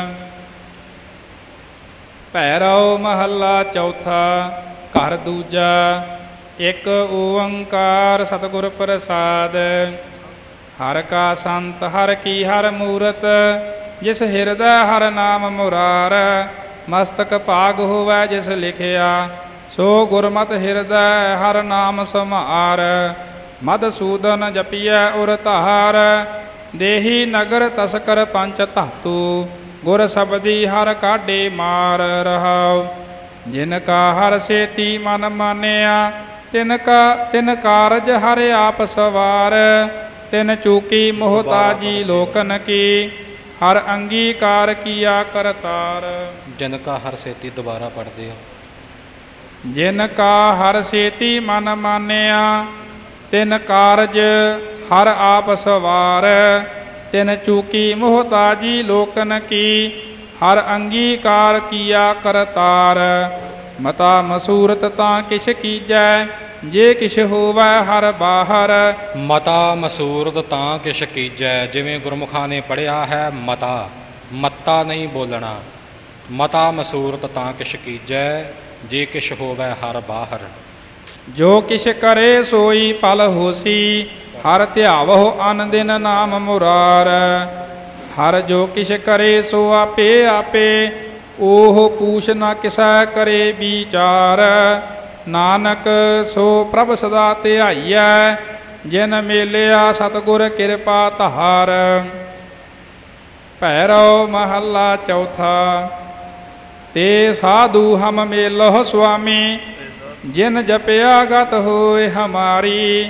ਭੈਰਵ ਮਹੱਲਾ ਚੌਥਾ। ਘਰ ਦੂਜਾ। ਇੱਕ ਓੰਕਾਰ ਸਤਿਗੁਰ ਪ੍ਰਸਾਦ। ਹਰ ਕਾ ਸੰਤ ਹਰ ਕੀ ਹਰ ਮੂਰਤ, ਜਿਸ ਹਿਰਦੈ ਹਰ ਨਾਮ ਮੁਰਾਰ। ਮਸਤਕ ਭਾਗ ਹੋਵੈ ਜਿਸ ਲਿਖਿਆ, ਸੋ ਗੁਰਮਤਿ ਹਿਰਦੈ ਹਰ ਨਾਮ ਸਮਾਰ। ਮਧਸੂਦਨ ਜਪੀਐ ਉਰ ਧਾਰ, ਦੇਹੀ ਨਗਰ ਤਸਕਰ ਪੰਚ ਧਾਤੂ, ਗੁਰ ਸਬਦੀ ਹਰ ਕਾਢੇ ਮਾਰ ਰਹਾਉ। ਜਿਨ ਕਾ ਹਰ ਸੇਤੀ ਮਨ ਮਾਨਿਆ, ਤਿਨ ਕਾਰਜ ਹਰ ਆਪ ਸਵਾਰ, ਤਿਨ ਚੂਕੀ ਮੁਹਤਾਜੀ ਲੋਕਨ ਕੀ, ਹਰ ਅੰਗੀਕਾਰ ਕੀਆ ਕਰਤਾਰ। ਜਿਨ ਕਾ ਹਰ ਸੇਤੀ ਦੁਬਾਰਾ ਪੜ੍ਹਦੇ ਹੋ। ਜਿਨ ਕਾ ਹਰ ਸੇਤੀ ਮਨ ਮਾਨਿਆ, ਤਿਨ ਕਾਰਜ ਹਰ ਆਪ ਸਵਾਰ, ਤਿਨ ਚੂਕੀ ਮੁਹਤਾਜੀ ਲੋਕਨ ਕੀ, ਹਰ ਅੰਗੀਕਾਰ ਕੀਆ ਕਰਤਾਰ। ਮਤਾ ਮਸੂਰਤ ਤਾਂ ਕਿਛ ਕੀਜੈ, ਜੇ ਕਿਛ ਹੋਵੈ ਹਰ ਬਾਹਰ। ਮਤਾ ਮਸੂਰਤ ਤਾਂ ਕਿਛ ਕੀਜੈ, ਜਿਵੇਂ ਗੁਰਮੁਖਾਂ ਨੇ ਪੜ੍ਹਿਆ ਹੈ ਮਤਾ, ਮੱਤਾ ਨਹੀਂ ਬੋਲਣਾ। ਮਤਾ ਮਸੂਰਤ ਤਾਂ ਕਿਛ ਕੀਜੈ, ਜੇ ਕਿਛ ਹੋਵੈ ਹਰ ਬਾਹਰ। ਜੋ ਕਿਛ ਕਰੇ ਸੋਈ ਪਲ ਹੋਸੀ, ਹਰ ਧਿਆਵਹੁ ਅਨ ਦਿਨ ਨਾਮ ਮੁਰਾਰ। ਹਰ ਜੋ ਕਿਛ ਕਰੇ ਸੋ ਆਪੇ ਆਪੇ, ਉਹ ਪੂਛ ਨ ਕਿਸੈ ਕਰੇ ਵਿਚਾਰ। ਨਾਨਕ ਸੋ ਪ੍ਰਭ ਸਦਾ ਧਿਆਈਐ, ਜਿਨ ਮੇਲਿਆ ਸਤਿਗੁਰ ਕਿਰਪਾ ਧਾਰ। ਭੈਰਵ ਮਹੱਲਾ ਚੌਥਾ। ਤੇ ਸਾਧੂ ਹਮ ਮੇਲਹੁ ਸੁਆਮੀ, ਜਿਨ ਜਪਿਆ ਗਤ ਹੋਏ ਹਮਾਰੀ।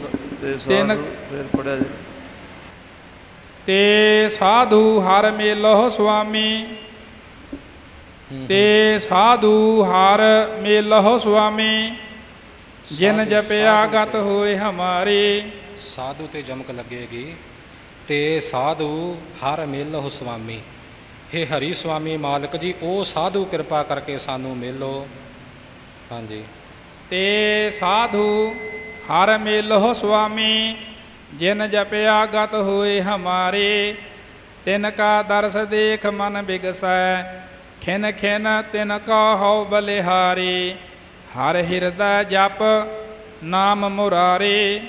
ਤੇ ਸਾਧੂ ਹਰ ਮੇਲਹੁ ਸੁਆਮੀ, ਤੇ ਸਾਧੂ ਹਰ ਮੇਲਹੁ ਸੁਆਮੀ, ਜਿਨ ਜਪਿਆ ਗਤ ਹੋਏ ਹਮਾਰੀ। ਸਾਧੂ ਤੇ ਜਮਕ ਲੱਗੇਗੀ। ਤੇ ਸਾਧੂ ਹਰ ਮੇਲਹੁ ਸੁਆਮੀ, ਹੇ ਹਰੀ ਸੁਆਮੀ ਮਾਲਕ ਜੀ, ਉਹ ਸਾਧੂ ਕਿਰਪਾ ਕਰਕੇ ਸਾਨੂੰ ਮੇਲੋ। ਹਾਂਜੀ। ਤੇ ਸਾਧੂ ਹਰ ਮੇਲਹੁ ਸੁਆਮੀ, ਜਿਨ ਜਪਿਆ ਗਤ ਹੋਏ ਹਮਾਰੇ। ਤਿਨ ਕਾ ਦਰਸ ਦੇਖ ਮਨ ਬਿਗਸੈ, ਖਿਨ ਖਿਨ ਤਿਨ ਕਾ ਹਉ ਬਲਿਹਾਰੀ। ਹਰ ਹਿਰਦੈ ਜਪ ਨਾਮ ਮੁਰਾਰੀ।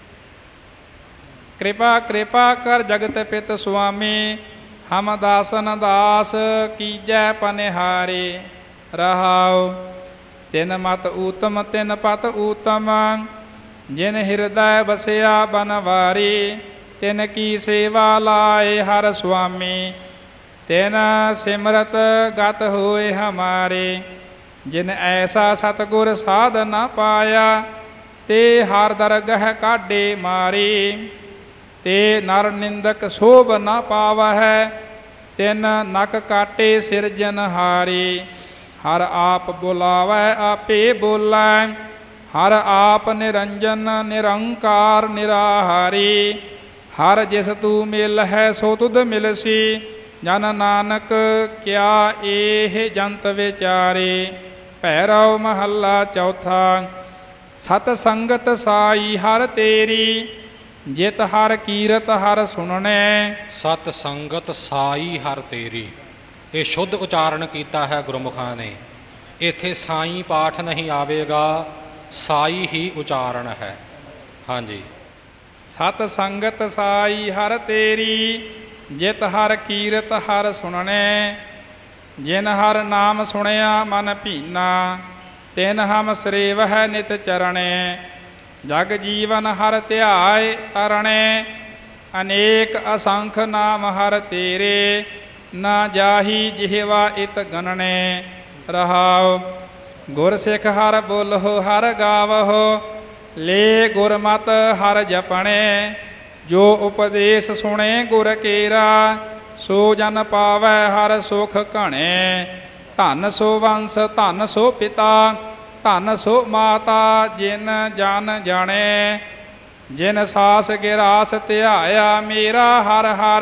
ਕਿਰਪਾ ਕਿਰਪਾ ਕਰ ਜਗਤ ਪਿਤ ਸੁਆਮੀ, ਹਮ ਦਾਸਨ ਦਾਸ ਕੀਜੈ ਪਨਿਹਾਰੀ। ਰਹਾਉ ਤਿਨ ਮਤ ਊਤਮ ਤਿਨ ਪਤ ਊਤਮ, ਜਿਨ ਹਿਰਦੈ ਬਸਿਆ ਬਨਵਾਰੀ। ਤਿਨ ਕੀ ਸੇਵਾ ਲਾਏ ਹਰ ਸੁਆਮੀ, ਤਿਨ ਸਿਮਰਤ ਗਤ ਹੋਏ ਹਮਾਰੇ। ਜਿਨ ਐਸਾ ਸਤਿਗੁਰ ਸਾਧ ਨ ਪਾਇਆ, ਤੇ ਹਰ ਦਰਗਹ ਕਾਢੇ ਮਾਰੀ। ਤੇ ਨਰ ਨਿੰਦਕ ਸੋਭ ਨ ਪਾਵਹਿ, ਤਿਨ ਨਕ ਕਾਟੇ ਸਿਰਜਨਹਾਰੀ। ਹਰ ਆਪ ਬੁਲਾਵੈ ਆਪੇ ਬੋਲੈ, ਹਰ ਆਪ ਨਿਰੰਜਨ ਨਿਰੰਕਾਰ ਨਿਰਾਹਾਰੀ। ਹਰ ਜਿਸ ਤੂੰ ਮਿਲ ਹੈ ਸੋ ਤੁਧ ਮਿਲਸੀ, ਜਨ ਨਾਨਕ ਕਿਆ ਇਹ ਜੰਤ ਵਿਚਾਰੇ। ਭੈਰਵ ਮਹੱਲਾ ਚੌਥਾ। ਸਤ ਸੰਗਤ ਸਾਈ ਹਰ ਤੇਰੀ, ਜਿਤ ਹਰ ਕੀਰਤ ਹਰ ਸੁਣਨੇ। ਸਤ ਸੰਗਤ ਸਾਈ ਹਰ ਤੇਰੀ, ਇਹ ਸ਼ੁੱਧ ਉਚਾਰਨ ਕੀਤਾ ਹੈ ਗੁਰਮੁਖਾਂ ਨੇ। ਇੱਥੇ ਸਾਈ ਪਾਠ ਨਹੀਂ ਆਵੇਗਾ, ਸਾਈ ਹੀ ਉਚਾਰਨ ਹੈ। ਹਾਂਜੀ। ਸਤ ਸੰਗਤ ਸਾਈ ਹਰ ਤੇਰੀ, ਜਿਤ ਹਰ ਕੀਰਤ ਹਰ ਸੁਣਨੇ। ਜਿਨ ਹਰ ਨਾਮ ਸੁਣਿਆ ਮਨ ਭੀਨਾ, ਤਿਨ ਹਮ ਸਰੇਵਹਿ ਨਿਤ ਚਰਣੇ। ਜਗ ਜੀਵਨ ਹਰ ਧਿਆਏ ਤਰਣੇ, ਅਨੇਕ ਅਸੰਖ ਨਾਮ ਹਰ ਤੇਰੇ। ਨਾ ਜਾਹੀ ਜਿਹਵਾ ਇਤ ਗਣਨੇ। ਰਹਾਉ ਗੁਰ ਸਿੱਖ ਹਰ ਬੋਲਹੁ ਹਰ ਗਾਵਹੁ, ਲੇ ਗੁਰਮਤਿ ਹਰ ਜਪਣੇ। ਜੋ ਉਪਦੇਸ਼ ਸੁਣੇ ਗੁਰ ਕੇਰਾ, ਸੋ ਜਨ ਪਾਵੈ ਹਰ ਸੁਖ ਘਣੇ। ਧਨ ਸੋ ਵੰਸ ਧਨ ਸੋ ਪਿਤਾ, ਧਨ ਸੋ ਮਾਤਾ ਜਿਨ ਜਨ ਜਾਣੇ। ਜਿਨ ਸਾਸ ਗਿਰਾਸ ਧਿਆਇਆ ਮੇਰਾ ਹਰ ਹਰ,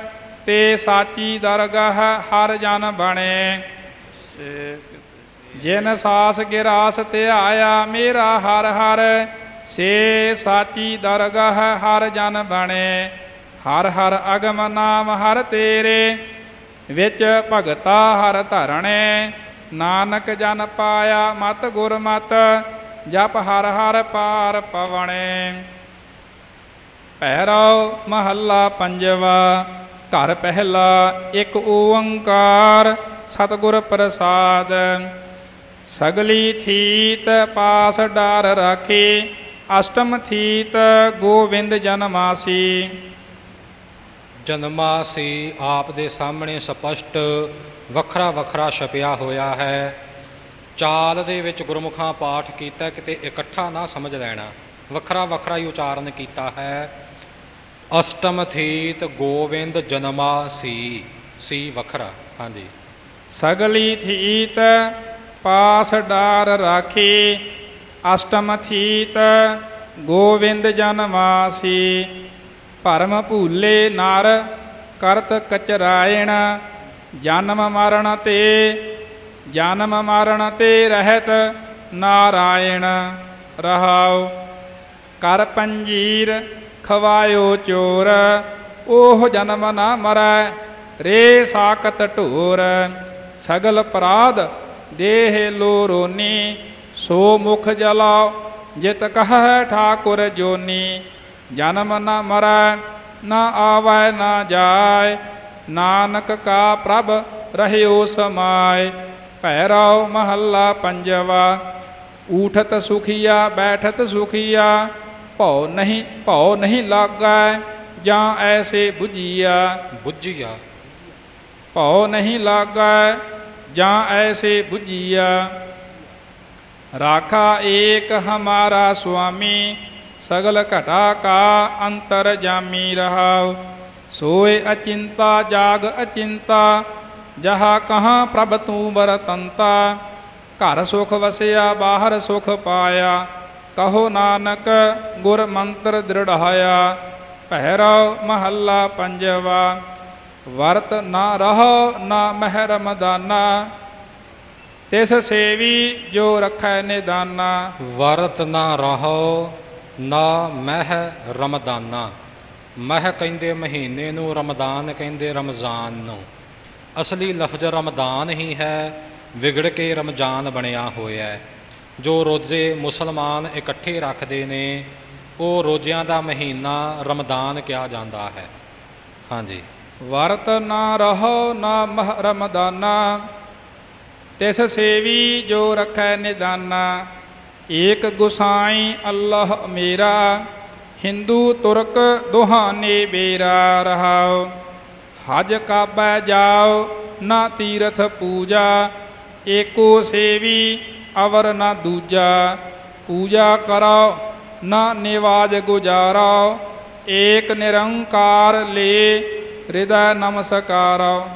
ਤੇ ਸਾਚੀ ਦਰਗਹ ਹਰ ਜਨ ਬਣੇ। ਜਿਨ ਸਾਸ ਗਿਰਾਸ ਧਿਆਇਆ ਮੇਰਾ ਹਰ ਹਰ, ਸੇ ਸਾਚੀ ਦਰਗਹ ਹਰ ਜਨ ਬਣੇ। ਹਰ ਹਰ ਅਗਮ ਨਾਮ ਹਰ ਤੇਰੇ, ਵਿੱਚ ਭਗਤਾ ਹਰ ਧਰਣੇ। ਨਾਨਕ ਜਨ ਪਾਇਆ ਮਤ ਗੁਰਮਤ, ਜਪ ਹਰ ਹਰ ਪਾਰ ਪਵਣੇ। ਭੈਰਵ ਮਹੱਲਾ ਪੰਜਵਾ। ਘਰ ਪਹਿਲਾ। ਇੱਕ ਓੰਕਾਰ ਸਤਿਗੁਰ ਪ੍ਰਸਾਦ। ਸਗਲੀ ਥੀਤ ਪਾਸ ਡਾਰ ਰਾਖੀ, ਅਸ਼ਟਮ ਥੀਤ ਗੋਵਿੰਦ ਜਨਮਾਸੀ। ਜਨਮਾਸੀ ਆਪ ਦੇ ਸਾਹਮਣੇ ਸਪਸ਼ਟ ਵੱਖਰਾ ਵੱਖਰਾ ਛਪਿਆ ਹੋਇਆ ਹੈ। ਚਾਲ ਦੇ ਵਿੱਚ ਗੁਰਮੁਖਾਂ ਪਾਠ ਕੀਤਾ, ਕਿਤੇ ਇਕੱਠਾ ਨਾ ਸਮਝ ਲੈਣਾ, ਵੱਖਰਾ ਵੱਖਰਾ ਹੀ ਉਚਾਰਨ ਕੀਤਾ ਹੈ। ਅਸ਼ਟਮ ਥੀਤ ਗੋਵਿੰਦ ਜਨਮਾਸੀ, ਸੀ ਵੱਖਰਾ। ਹਾਂਜੀ। ਸਗਲੀ ਥੀਤ ਪਾਸ ਡਾਰ ਰਾਖੀ, ਅਸ਼ਟਮ ਥੀਤ ਗੋਵਿੰਦ ਜਨਮਾਸੀ। ਭਰਮ ਭੂਲੇ ਨਰ ਕਰਤ ਕਚਰਾਇਣ, ਜਨਮ ਮਰਨ ਤੇ ਰਹਿਤ ਨਾਰਾਇਣ। ਰਹਾਉ ਕਰ ਪੰਜੀਰ ਖਵਾਇਓ ਚੋਰ, ਉਹ ਜਨਮ ਨਾ ਮਰੈ ਰੇ ਸਾਕਤ ਢੋਰ। ਸਗਲ ਅਪਰਾਧ ਦੇਹ ਲੋ ਰੋਨੀ, ਸੋ ਮੁਖ ਜਲਾਓ ਜਿਤ ਕਹੈ ਠਾਕੁਰ ਜੋਨੀ। ਜਨਮ ਨ ਮਰੈ ਨਾ ਆਵੈ ਨਾ ਜਾਇ, ਨਾਨਕ ਕਾ ਪ੍ਰਭ ਰਹਿਓ ਸਮਾਇ। ਭੈਰਵ ਮਹੱਲਾ ਪੰਜਵਾ। ਊਠਤ ਸੁਖੀਆ ਬੈਠਤ ਸੁਖੀਆ, ਭਉ ਨਹੀਂ ਲਾਗੈ ਜਾਂ ਐਸੇ ਬੁੱਝੀਆ। ਭਉ ਨਹੀਂ ਲਾਗੈ ਜਾਂ ਐਸੇ ਬੁੱਝੀਆ। ਰਾਖਾ ਏਕ ਹਮਾਰਾ ਸੁਆਮੀ, ਸਗਲ ਘਟਾ ਕਾ ਅੰਤਰ ਜਾਮੀ। ਰਹਾਉ ਸੋਏ ਅਚਿੰਤਾ ਜਾਗ ਅਚਿੰਤਾ, ਜਹਾ ਕਹਾਂ ਪ੍ਰਭ ਤੂੰ ਵਰਤੰਤਾ। ਘਰ ਸੁਖ ਵਸਿਆ ਬਾਹਰ ਸੁਖ ਪਾਇਆ, ਕਹੋ ਨਾਨਕ ਗੁਰ ਮੰਤਰ ਦ੍ਰਿੜਾਇਆ। ਭੈਰਵ ਮਹੱਲਾ ਪੰਜਵਾ। ਵਰਤ ਨਾ ਰਹੋ ਨਾ ਮਹਿਰਮ ਦਾਨਾ, ਤਿਸ ਸੇਵੀ ਜੋ ਰੱਖੈ ਨਿਦਾਨਾ। ਵਰਤ ਨਾ ਰਹੋ ਨਾ ਮਹਿ ਰਮਦਾਨਾ। ਮਹਿ ਕਹਿੰਦੇ ਮਹੀਨੇ ਨੂੰ, ਰਮਦਾਨ ਕਹਿੰਦੇ ਰਮਜ਼ਾਨ ਨੂੰ। ਅਸਲੀ ਲਫ਼ਜ਼ ਰਮਦਾਨ ਹੀ ਹੈ, ਵਿਗੜ ਕੇ ਰਮਜ਼ਾਨ ਬਣਿਆ ਹੋਇਆ। ਜੋ ਰੋਜ਼ੇ ਮੁਸਲਮਾਨ ਇਕੱਠੇ ਰੱਖਦੇ ਨੇ, ਉਹ ਰੋਜ਼ਿਆਂ ਦਾ ਮਹੀਨਾ ਰਮਦਾਨ ਕਿਹਾ ਜਾਂਦਾ ਹੈ। ਹਾਂਜੀ। ਵਰਤ ਨਾ ਰਹੋ ਨਾ ਮਹਿਰਮ ਦਾਨਾ, ਤਿਸ ਸੇਵੀ ਜੋ ਰੱਖੈ ਨਿਦਾਨਾ। ਏਕ ਗੁਸਾਈ ਅੱਲਾਹ ਮੇਰਾ, ਹਿੰਦੂ ਤੁਰਕ ਦੁਹਾਨੇ ਬੇਰਾ। ਰਹਾਉ ਹਜ ਕਾਬੈ ਜਾਓ ਨਾ ਤੀਰਥ ਪੂਜਾ, ਏਕੋ ਸੇਵੀ ਅਵਰ ਨਾ ਦੂਜਾ। ਪੂਜਾ ਕਰੋ ਨਾ ਨਿਵਾਜ ਗੁਜਾਰੋ, ਏਕ ਨਿਰੰਕਾਰ ਲੇ ਹਿਰਦੈ ਨਮਸਕਾਰੋ।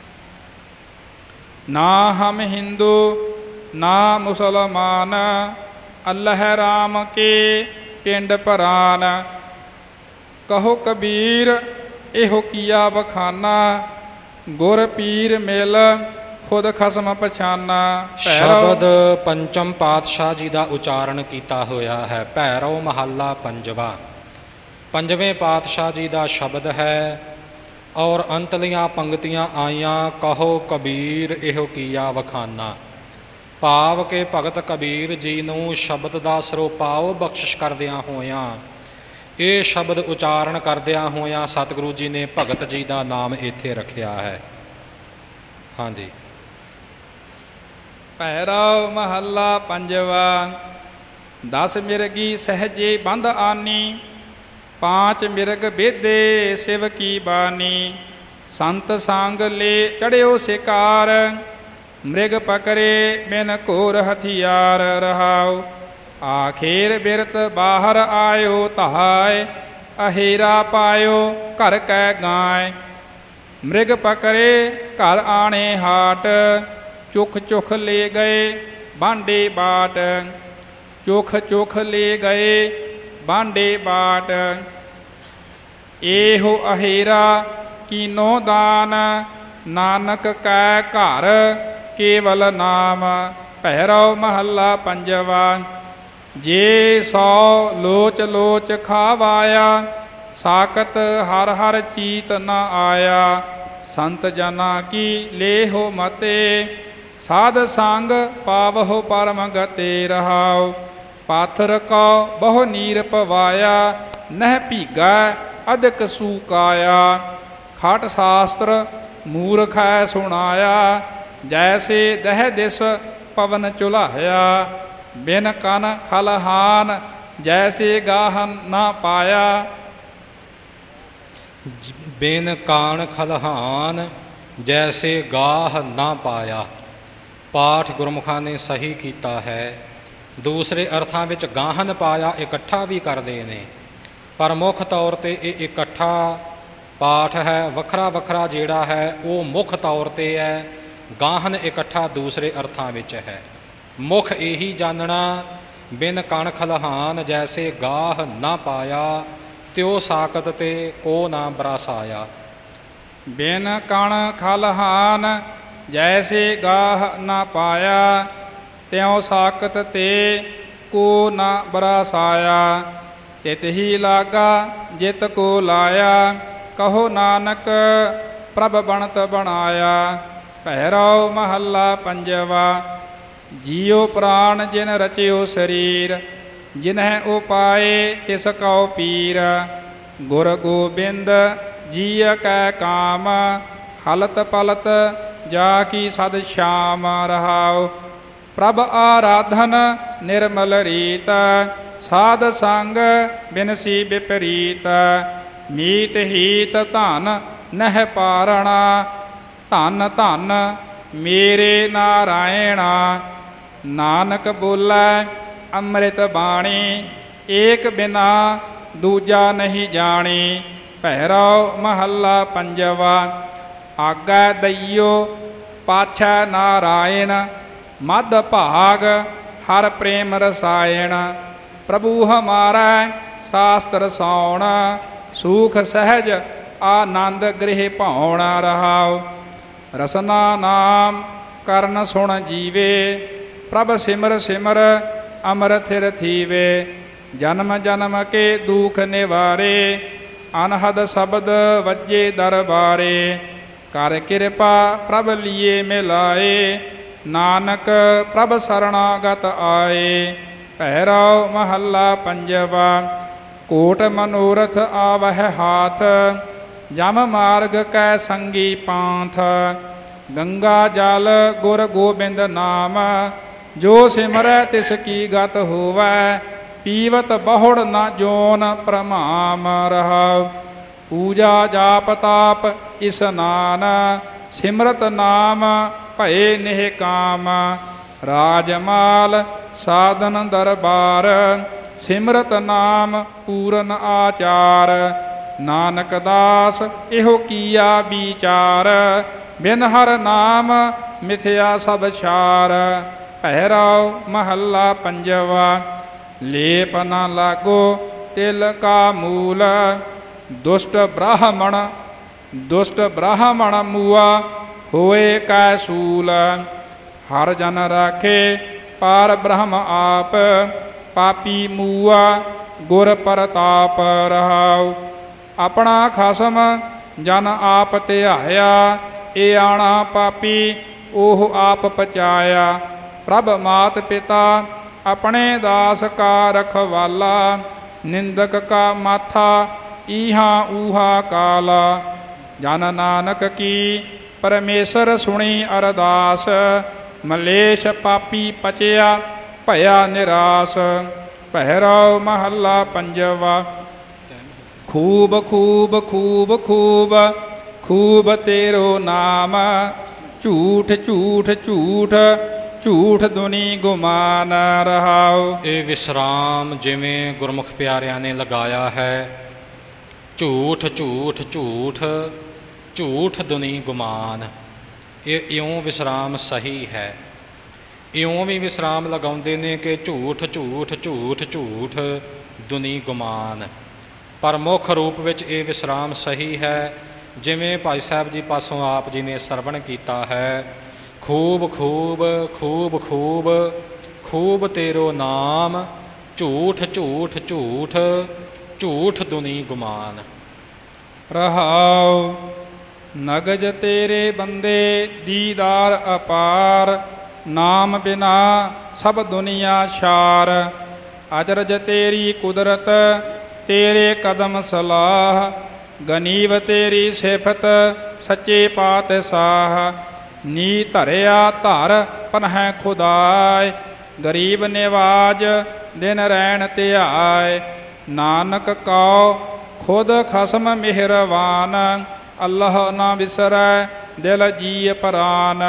ਨਾ ਹਮ ਹਿੰਦੂ ਨਾ ਮੁਸਲਮਾਨ, ਅੱਲ੍ਹ ਰਾਮ ਕੇ ਪਿੰਡ ਪਰਾਨ। ਕਹੋ ਕਬੀਰ ਇਹੋ ਕੀਆ ਬਖਾਨਾ, ਗੁਰ ਪੀਰ ਮਿਲ ਖੁਦ ਖਸਮ ਪਛਾਨਾ। ਸ਼ਬਦ ਪੰਚਮ ਪਾਤਸ਼ਾਹ ਜੀ ਦਾ ਉਚਾਰਨ ਕੀਤਾ ਹੋਇਆ ਹੈ। ਭੈਰਵ ਮਹੱਲਾ ਪੰਜਵਾ। ਪੰਜਵੇਂ ਪਾਤਸ਼ਾਹ ਜੀ ਦਾ ਸ਼ਬਦ ਹੈ ਔਰ ਅੰਤਲੀਆਂ ਪੰਗਤੀਆਂ ਆਈਆਂ, ਕਹੋ ਕਬੀਰ ਇਹੋ ਕੀਆ ਵਖਾਨਾ। ਭਾਵ ਕਿ ਭਗਤ ਕਬੀਰ ਜੀ ਨੂੰ ਸ਼ਬਦ ਦਾ ਸਰੋਪਾਓ ਬਖਸ਼ਿਸ਼ ਕਰਦਿਆਂ ਹੋਇਆਂ, ਇਹ ਸ਼ਬਦ ਉਚਾਰਨ ਕਰਦਿਆਂ ਹੋਇਆਂ ਸਤਿਗੁਰੂ ਜੀ ਨੇ ਭਗਤ ਜੀ ਦਾ ਨਾਮ ਇੱਥੇ ਰੱਖਿਆ ਹੈ। ਹਾਂਜੀ। ਭੈਰਵ ਮਹੱਲਾ ਪੰਜਵਾ। 10 ਮਿਰਗੀ ਸਹਜੇ ਬੰਦ ਆਨੀ, 5 ਮਿਰਗ ਬੇਦੇ ਸਿਵ ਕੀ ਬਾਨੀ। ਸੰਤ ਸੰਗ ਲੈ ਚੜਿਓ ਸਿਕਾਰ, ਮ੍ਰਿਗ ਪਕਰੇ ਬਿਨ ਘੋਰ ਹਥਿਆਰ। ਰਹਾਉ ਆਖੇਰ ਬਿਰਤ ਬਾਹਰ ਆਇਓ ਧਾਇ, ਅਹੇਰਾ ਪਾਇਓ ਘਰ ਕੈ ਗਾਇ। ਮ੍ਰਿਗ ਪਕਰੇ ਘਰ ਆਣੇ ਹਾਟ, ਚੁਖ ਚੁਖ ਲੈ ਗਏ ਬਾਂਡੇ ਬਾਟ। ਚੁਖ ਚੁਖ ਲੈ ਗਏ ਬਾਂਡੇ ਬਾਟ। ਇਹੋ ਅਹੇਰਾ ਕੀਨੋ ਦਾਨ, ਨਾਨਕ ਕੈ ਘਰ ਕੇਵਲ ਨਾਮ। ਭੈਰਵ ਮਹੱਲਾ ਪੰਜਵਾ। ਜੇ 100 ਲੋਚ ਲੋਚ ਖਾਵਾਇਆ, ਸਾਕਤ ਹਰ ਹਰ ਚੀਤ ਨ ਆਇਆ। ਸੰਤ ਜਨਾ ਕੀ ਲੇਹੋ ਮਤੇ, ਸਾਧ ਸੰਗ ਪਾਵਹੁ ਪਰਮ ਗਤੇ। ਰਹਾਉ ਪਾਥਰ ਕਉ ਬਹੁ ਨੀਰ ਪਵਾਇਆ, ਨਹਿ ਭੀਗੈ ਅਧਿਕ ਸੂਕਾਇਆ। ਖਟ ਸ਼ਾਸਤਰ ਮੂਰਖੈ ਸੁਣਾਇਆ, ਜੈਸੇ ਦਹਿ ਦਿਸ ਪਵਨ ਚੁਲਾਇਆ। ਬਿਨ ਕਨ ਖਲਹਾਨ ਜੈਸੇ ਗਾਹ ਨਾ ਪਾਇਆ। ਬਿਨ ਕਾਣ ਖਲਹਾਨ ਜੈਸੇ ਗਾਹ ਨਾ ਪਾਇਆ। ਪਾਠ ਗੁਰਮੁਖਾਂ ਨੇ ਸਹੀ ਕੀਤਾ ਹੈ। ਦੂਸਰੇ ਅਰਥਾਂ ਵਿੱਚ ਗਾਹਨ ਪਾਇਆ ਇਕੱਠਾ ਵੀ ਕਰਦੇ ਨੇ, ਪਰ ਮੁੱਖ ਤੌਰ 'ਤੇ ਇਹ ਇਕੱਠਾ ਪਾਠ ਹੈ। ਵੱਖਰਾ ਵੱਖਰਾ ਜਿਹੜਾ ਹੈ ਉਹ ਮੁੱਖ ਤੌਰ 'ਤੇ ਹੈ, ਗਾਹਨ ਇਕੱਠਾ ਦੂਸਰੇ ਅਰਥਾਂ ਵਿੱਚ ਹੈ। ਮੁੱਖ ਇਹੀ ਜਾਣਨਾ ਬਿਨ ਕਣ ਖਲਹਾਨ ਜੈਸੇ ਗਾਹ ਨਾ ਪਾਇਆ, ਤਿਉ ਸਾਕਤ ਤੇ ਕੋ ਨਾ ਬਰਾਸਾਇਆ। ਬਿਨ ਕਣ ਖਲਹਾਨ ਜੈਸੇ ਗਾਹ ਨਾ ਪਾਇਆ, ਤਿਉ ਸਾਕਤ ਤੇ ਕੋ ਨਾ ਬਰਾਸਾਇਆ। ਤਿਤ ਹੀ ਲਾਗਾ ਜਿਤ ਕੋ ਲਾਇਆ, ਕਹੋ ਨਾਨਕ ਪ੍ਰਭ ਬਣਤ ਬਣਾਇਆ। ਪਹਿਰਾਓ ਮਹੱਲਾ ਪੰਜਵਾ। ਜੀਉ ਪ੍ਰਾਣ ਜਿਨ ਰਚਿਓ ਸਰੀਰ, ਜਿਨਹਿ ਉਪਾਏ ਤਿਸ ਕਉ ਪੀਰ। ਗੁਰ ਗੋਬਿੰਦ ਜੀਅ ਕੈ ਕਾਮ, ਹਲਤ ਪਲਤ ਜਾ ਕੀ ਸਦ ਸ਼ਾਮ ਰਹਾਉ। ਪ੍ਰਭ ਆਰਾਧਨ ਨਿਰਮਲ ਰੀਤ, ਸਾਧ ਸੰਗ ਬਿਨਸੀ ਵਿਪਰੀਤ। ਮੀਤ ਹੀਤ ਧਨ ਨਹਿ ਪਾਰਣਾ, ਧਨ ਧਨ ਮੇਰੇ ਨਾਰਾਇਣਾ। ਨਾਨਕ ਬੋਲੇ ਅੰਮ੍ਰਿਤ ਬਾਣੀ, ਏਕ ਬਿਨਾ ਦੂਜਾ ਨਹੀਂ ਜਾਣੀ। ਪਹਿਰਾਓ ਮਹੱਲਾ ਪੰਜਵਾ। ਆਗੈ ਦਈਓ ਪਾਛੈ ਨਾਰਾਇਣ, ਮਧ ਭਾਗ ਹਰ ਪ੍ਰੇਮ ਰਸਾਇਣ। ਪ੍ਰਭੂ ਹਮਾਰਾ ਸਾਸਤਰ ਸੌਣ, ਸੂਖ ਸਹਿਜ ਆਨੰਦ ਗ੍ਰਹਿ ਭਾਉਣ ਰਹਾਉ। ਰਸਨਾ ਨਾਮ ਕਰਨ ਸੁਣ ਜੀਵੇ, ਪ੍ਰਭ ਸਿਮਰ ਸਿਮਰ ਅਮਰ ਥਿਰ ਥੀਵੇ। ਜਨਮ ਜਨਮ ਕੇ ਦੁਖ ਨਿਵਾਰੇ, ਅਨਹਦ ਸ਼ਬਦ ਵੱਜੇ ਦਰਬਾਰੇ। ਕਰ ਕਿਰਪਾ ਪ੍ਰਭ ਲੀਏ ਮਿਲਾਏ, ਨਾਨਕ ਪ੍ਰਭ ਸਰਣਾਗਤ ਆਏ। ਪਹਿਰਾਓ ਮਹੱਲਾ ਪੰਜਵਾ। ਕੋਟ ਮਨੋਰਥ ਆਵਹਿ ਹਾਥ, ਜਮ ਮਾਰਗ ਕੈ ਸੰਗੀ ਪਾਂਥ। ਗੰਗਾ ਜਲ ਗੁਰ ਗੋਬਿੰਦ ਨਾਮ, ਜੋ ਸਿਮਰੈ ਤਿਸ ਕੀ ਗਤ ਹੋਵੈ। ਪੀਵਤ ਬਹੁੜ ਨ ਜੋਨ ਪ੍ਰਮਾਮ ਰਹਾਉ। ਪੂਜਾ ਜਾਪ ਤਾਪ ਇਸਨਾਨ, ਸਿਮਰਤ ਨਾਮ ਭਏ ਨਿਹ ਕਾਮ। ਰਾਜਮਾਲ ਸਾਧਨ ਦਰਬਾਰ, ਸਿਮਰਤ ਨਾਮ ਪੂਰਨ ਆਚਾਰ। ਨਾਨਕ ਦਾਸ ਇਹੋ ਕੀਆ ਵਿਚਾਰ, ਬਿਨ ਹਰ ਨਾਮ ਮਿਥਿਆ ਸਭ ਛਾਰ। ਪਹਿਰਾਓ ਮਹੱਲਾ ਪੰਜਵਾ। ਲੇਪ ਨ ਲਾਗੋ ਤਿਲ ਕਾ ਮੂਲ, ਦੁਸ਼ਟ ਬ੍ਰਾਹਮਣ ਮੂਆ ਹੋਏ ਕੈ ਸੂਲ। ਹਰ ਜਨ ਰਾਖੇ ਪਾਰ ਬ੍ਰਹਮ ਆਪ, ਪਾਪੀ ਮੂਆ ਗੁਰ ਪ੍ਰਤਾਪ ਰਹਾਉ। ਆਪਣਾ ਖਸਮ ਜਨ ਆਪ ਧਿਆਇਆ, ਏ ਆਣਾ ਪਾਪੀ ਉਹ ਆਪ ਪਚਾਇਆ। ਪ੍ਰਭ ਮਾਤ ਪਿਤਾ ਆਪਣੇ ਦਾਸ ਕਾ ਰਖਵਾਲਾ, ਨਿੰਦਕ ਕਾ ਮਾਥਾ ਈਹਾ ਊਹਾ ਕਾਲਾ। ਜਨ ਨਾਨਕ ਕੀ ਪਰਮੇਸ਼ਰ ਸੁਣੀ ਅਰਦਾਸ, ਮਲੇਸ਼ ਪਾਪੀ ਪਚਿਆ ਭਇਆ ਨਿਰਾਸ। ਪਹਿਰਾਓ ਮਹੱਲਾ ਪੰਜਵਾ। ਖੂਬ ਖੂਬ ਖੂਬ ਖੂਬ ਖੂਬ ਤੇਰੋ ਨਾਮ, ਝੂਠ ਝੂਠ ਝੂਠ ਝੂਠ ਦੁਨੀ ਗੁਮਾਨ ਰਹਾਉ। ਇਹ ਵਿਸਰਾਮ ਜਿਵੇਂ ਗੁਰਮੁਖ ਪਿਆਰਿਆਂ ਨੇ ਲਗਾਇਆ ਹੈ, ਝੂਠ ਝੂਠ ਝੂਠ ਝੂਠ ਦੁਨੀ ਗੁਮਾਨ, ਇਹ ਇਉਂ ਵਿਸਰਾਮ ਸਹੀ ਹੈ। ਇਉਂ ਵੀ ਵਿਸਰਾਮ ਲਗਾਉਂਦੇ ਨੇ ਕਿ ਝੂਠ ਝੂਠ ਝੂਠ ਝੂਠ ਦੁਨੀ ਗੁਮਾਨ, ਪਰ ਮੁੱਖ ਰੂਪ ਵਿੱਚ ਇਹ ਵਿਸਰਾਮ ਸਹੀ ਹੈ ਜਿਵੇਂ ਭਾਈ ਸਾਹਿਬ ਜੀ ਪਾਸੋਂ ਆਪ ਜੀ ਨੇ ਸਰਵਣ ਕੀਤਾ ਹੈ। ਖੂਬ ਖੂਬ ਖੂਬ ਖੂਬ ਖੂਬ ਤੇਰੋ ਨਾਮ, ਝੂਠ ਝੂਠ ਝੂਠ ਝੂਠ ਦੁਨੀ ਗੁਮਾਨ ਰਹਾਉ। ਨਗਜ ਤੇਰੇ ਬੰਦੇ ਦੀਦਾਰ ਅਪਾਰ, ਨਾਮ ਬਿਨਾ ਸਭ ਦੁਨੀਆ ਛਾਰ। ਅਚਰਜ ਤੇਰੀ ਕੁਦਰਤ ਤੇਰੇ ਕਦਮ ਸਲਾਹ, ਗਨੀਵ ਤੇਰੀ ਸਿਫਤ ਸੱਚੇ ਪਾਤਸ਼ਾਹ। ਨੀ ਧਰਿਆ ਧਰ ਪਨਹਿ ਖੁਦਾਇ, ਗਰੀਬ ਨਿਵਾਜ ਦਿਨ ਰੈਣ ਧਿਆਏ। ਨਾਨਕ ਕਉ ਖੁਦ ਖਸਮ ਮਿਹਰਵਾਨ, ਅੱਲਾਹ ਨਾ ਵਿਸਰੈ ਦਿਲ ਜੀ ਪ੍ਰਾਨ।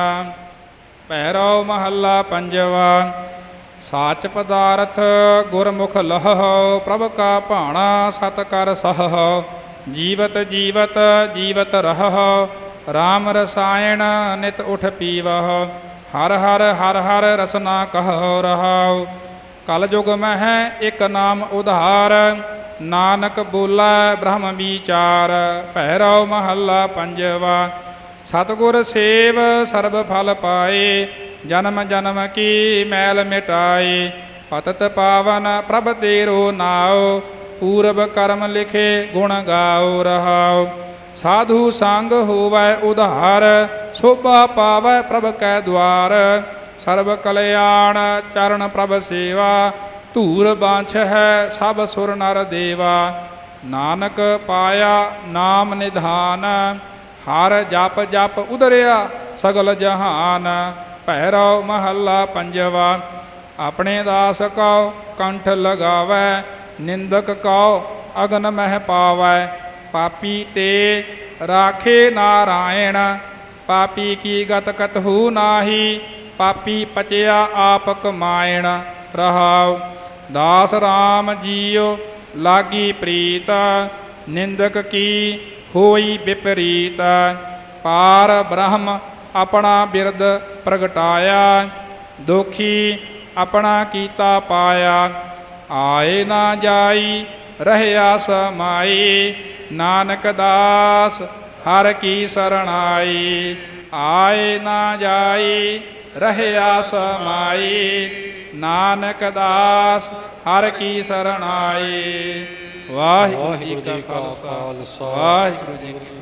ਭੈਰਵ ਮਹੱਲਾ ਪੰਜਵਾ। ਸਾਚ ਪਦਾਰਥ ਗੁਰਮੁਖ ਲਹਹੁ, ਪ੍ਰਭ ਕਾ ਭਾਣਾ ਸਤ ਕਰ ਸਹਹੁ। ਜੀਵਤ ਜੀਵਤ ਜੀਵਤ ਰਹਹੁ, ਰਾਮ ਰਸਾਇਣ ਨਿਤ ਉਠ ਪੀਵਹੁ। ਹਰ ਹਰ ਹਰ ਹਰ ਰਸਨਾ ਕਹੋ ਰਹਾਉ, ਕਲ ਯੁਗ ਮਹਿ ਇੱਕ ਨਾਮ ਉਧਾਰ। ਨਾਨਕ ਬੋਲੇ ਬ੍ਰਹਮ ਵਿਚਾਰ। ਭੈਰਵ ਮਹੱਲਾ ਪੰਜਵਾ। ਸਤਿਗੁਰ ਸੇਵ ਸਰਬ ਫਲ ਪਾਏ, ਜਨਮ ਜਨਮ ਕੀ ਮੈਲ ਮਿਟਾਏ। ਪਤਿਤ ਪਾਵਨ ਪ੍ਰਭ ਤੇਰੋ ਨਾਉ, ਪੂਰਬ ਕਰਮ ਲਿਖੇ ਗੁਣ ਗਾਉ ਰਹਾਉ। ਸਾਧੂ ਸੰਗ ਹੋਵੈ ਉਧਾਰ, ਸੋਭਾ ਪਾਵੈ ਪ੍ਰਭ ਕੈ ਦੁਆਰ। ਸਰਬ ਕਲਿਆਣ ਚਰਨ ਪ੍ਰਭ ਸੇਵਾ, ਧੂਰ ਬਾਂਛ ਹੈ ਸਭ ਸੁਰ ਨਰ ਦੇਵਾ। ਨਾਨਕ ਪਾਇਆ ਨਾਮ ਨਿਧਾਨ, ਹਰ ਜਪ ਜਪ ਉਧਰਿਆ ਸਗਲ ਜਹਾਨ। ਭੈਰਵ ਮਹੱਲਾ ਪੰਜਵਾ। ਆਪਣੇ ਦਾਸ ਕਉ ਕੰਠ ਲਗਾਵੈ, ਨਿੰਦਕ ਕਉ ਅਗਨ ਮਹਿ ਪਾਵੈ। ਪਾਪੀ ਤੇ ਰਾਖੇ ਨਾਰਾਇਣ, ਪਾਪੀ ਕੀ ਗਤ ਕਤਹੂ ਨਾਹੀ। ਪਾਪੀ ਪਚਿਆ ਆਪ ਕਮਾਇਣ ਰਹਾਉ। ਦਾਸ ਰਾਮ ਜੀਉ ਲਾਗੀ ਪ੍ਰੀਤ, ਨਿੰਦਕ ਕੀ ਹੋਈ ਵਿਪਰੀਤ। ਪਾਰ ਬ੍ਰਹਮ ਆਪਣਾ ਬਿਰਦ ਪ੍ਰਗਟਾਇਆ, ਦੁਖੀ ਆਪਣਾ ਕੀਤਾ ਪਾਇਆ। ਆਏ ਨਾ ਜਾਈ ਰਹਿਆ ਸਮਾਈ, ਨਾਨਕ ਦਾਸ ਹਰ ਕੀ ਸਰਣਾਈ। ਆਏ ਨਾ ਜਾਈ ਰਹਿਆ ਸਮਾਈ, ਨਾਨਕ ਦਾਸ ਹਰ ਕੀ ਸਰਣਾਈ। ਵਾਹਿਗੁਰੂ ਜੀ ਕਾ ਖਾਲਸਾ, ਵਾਹਿਗੁਰੂ ਜੀ ਕੀ ਫਤਿਹ।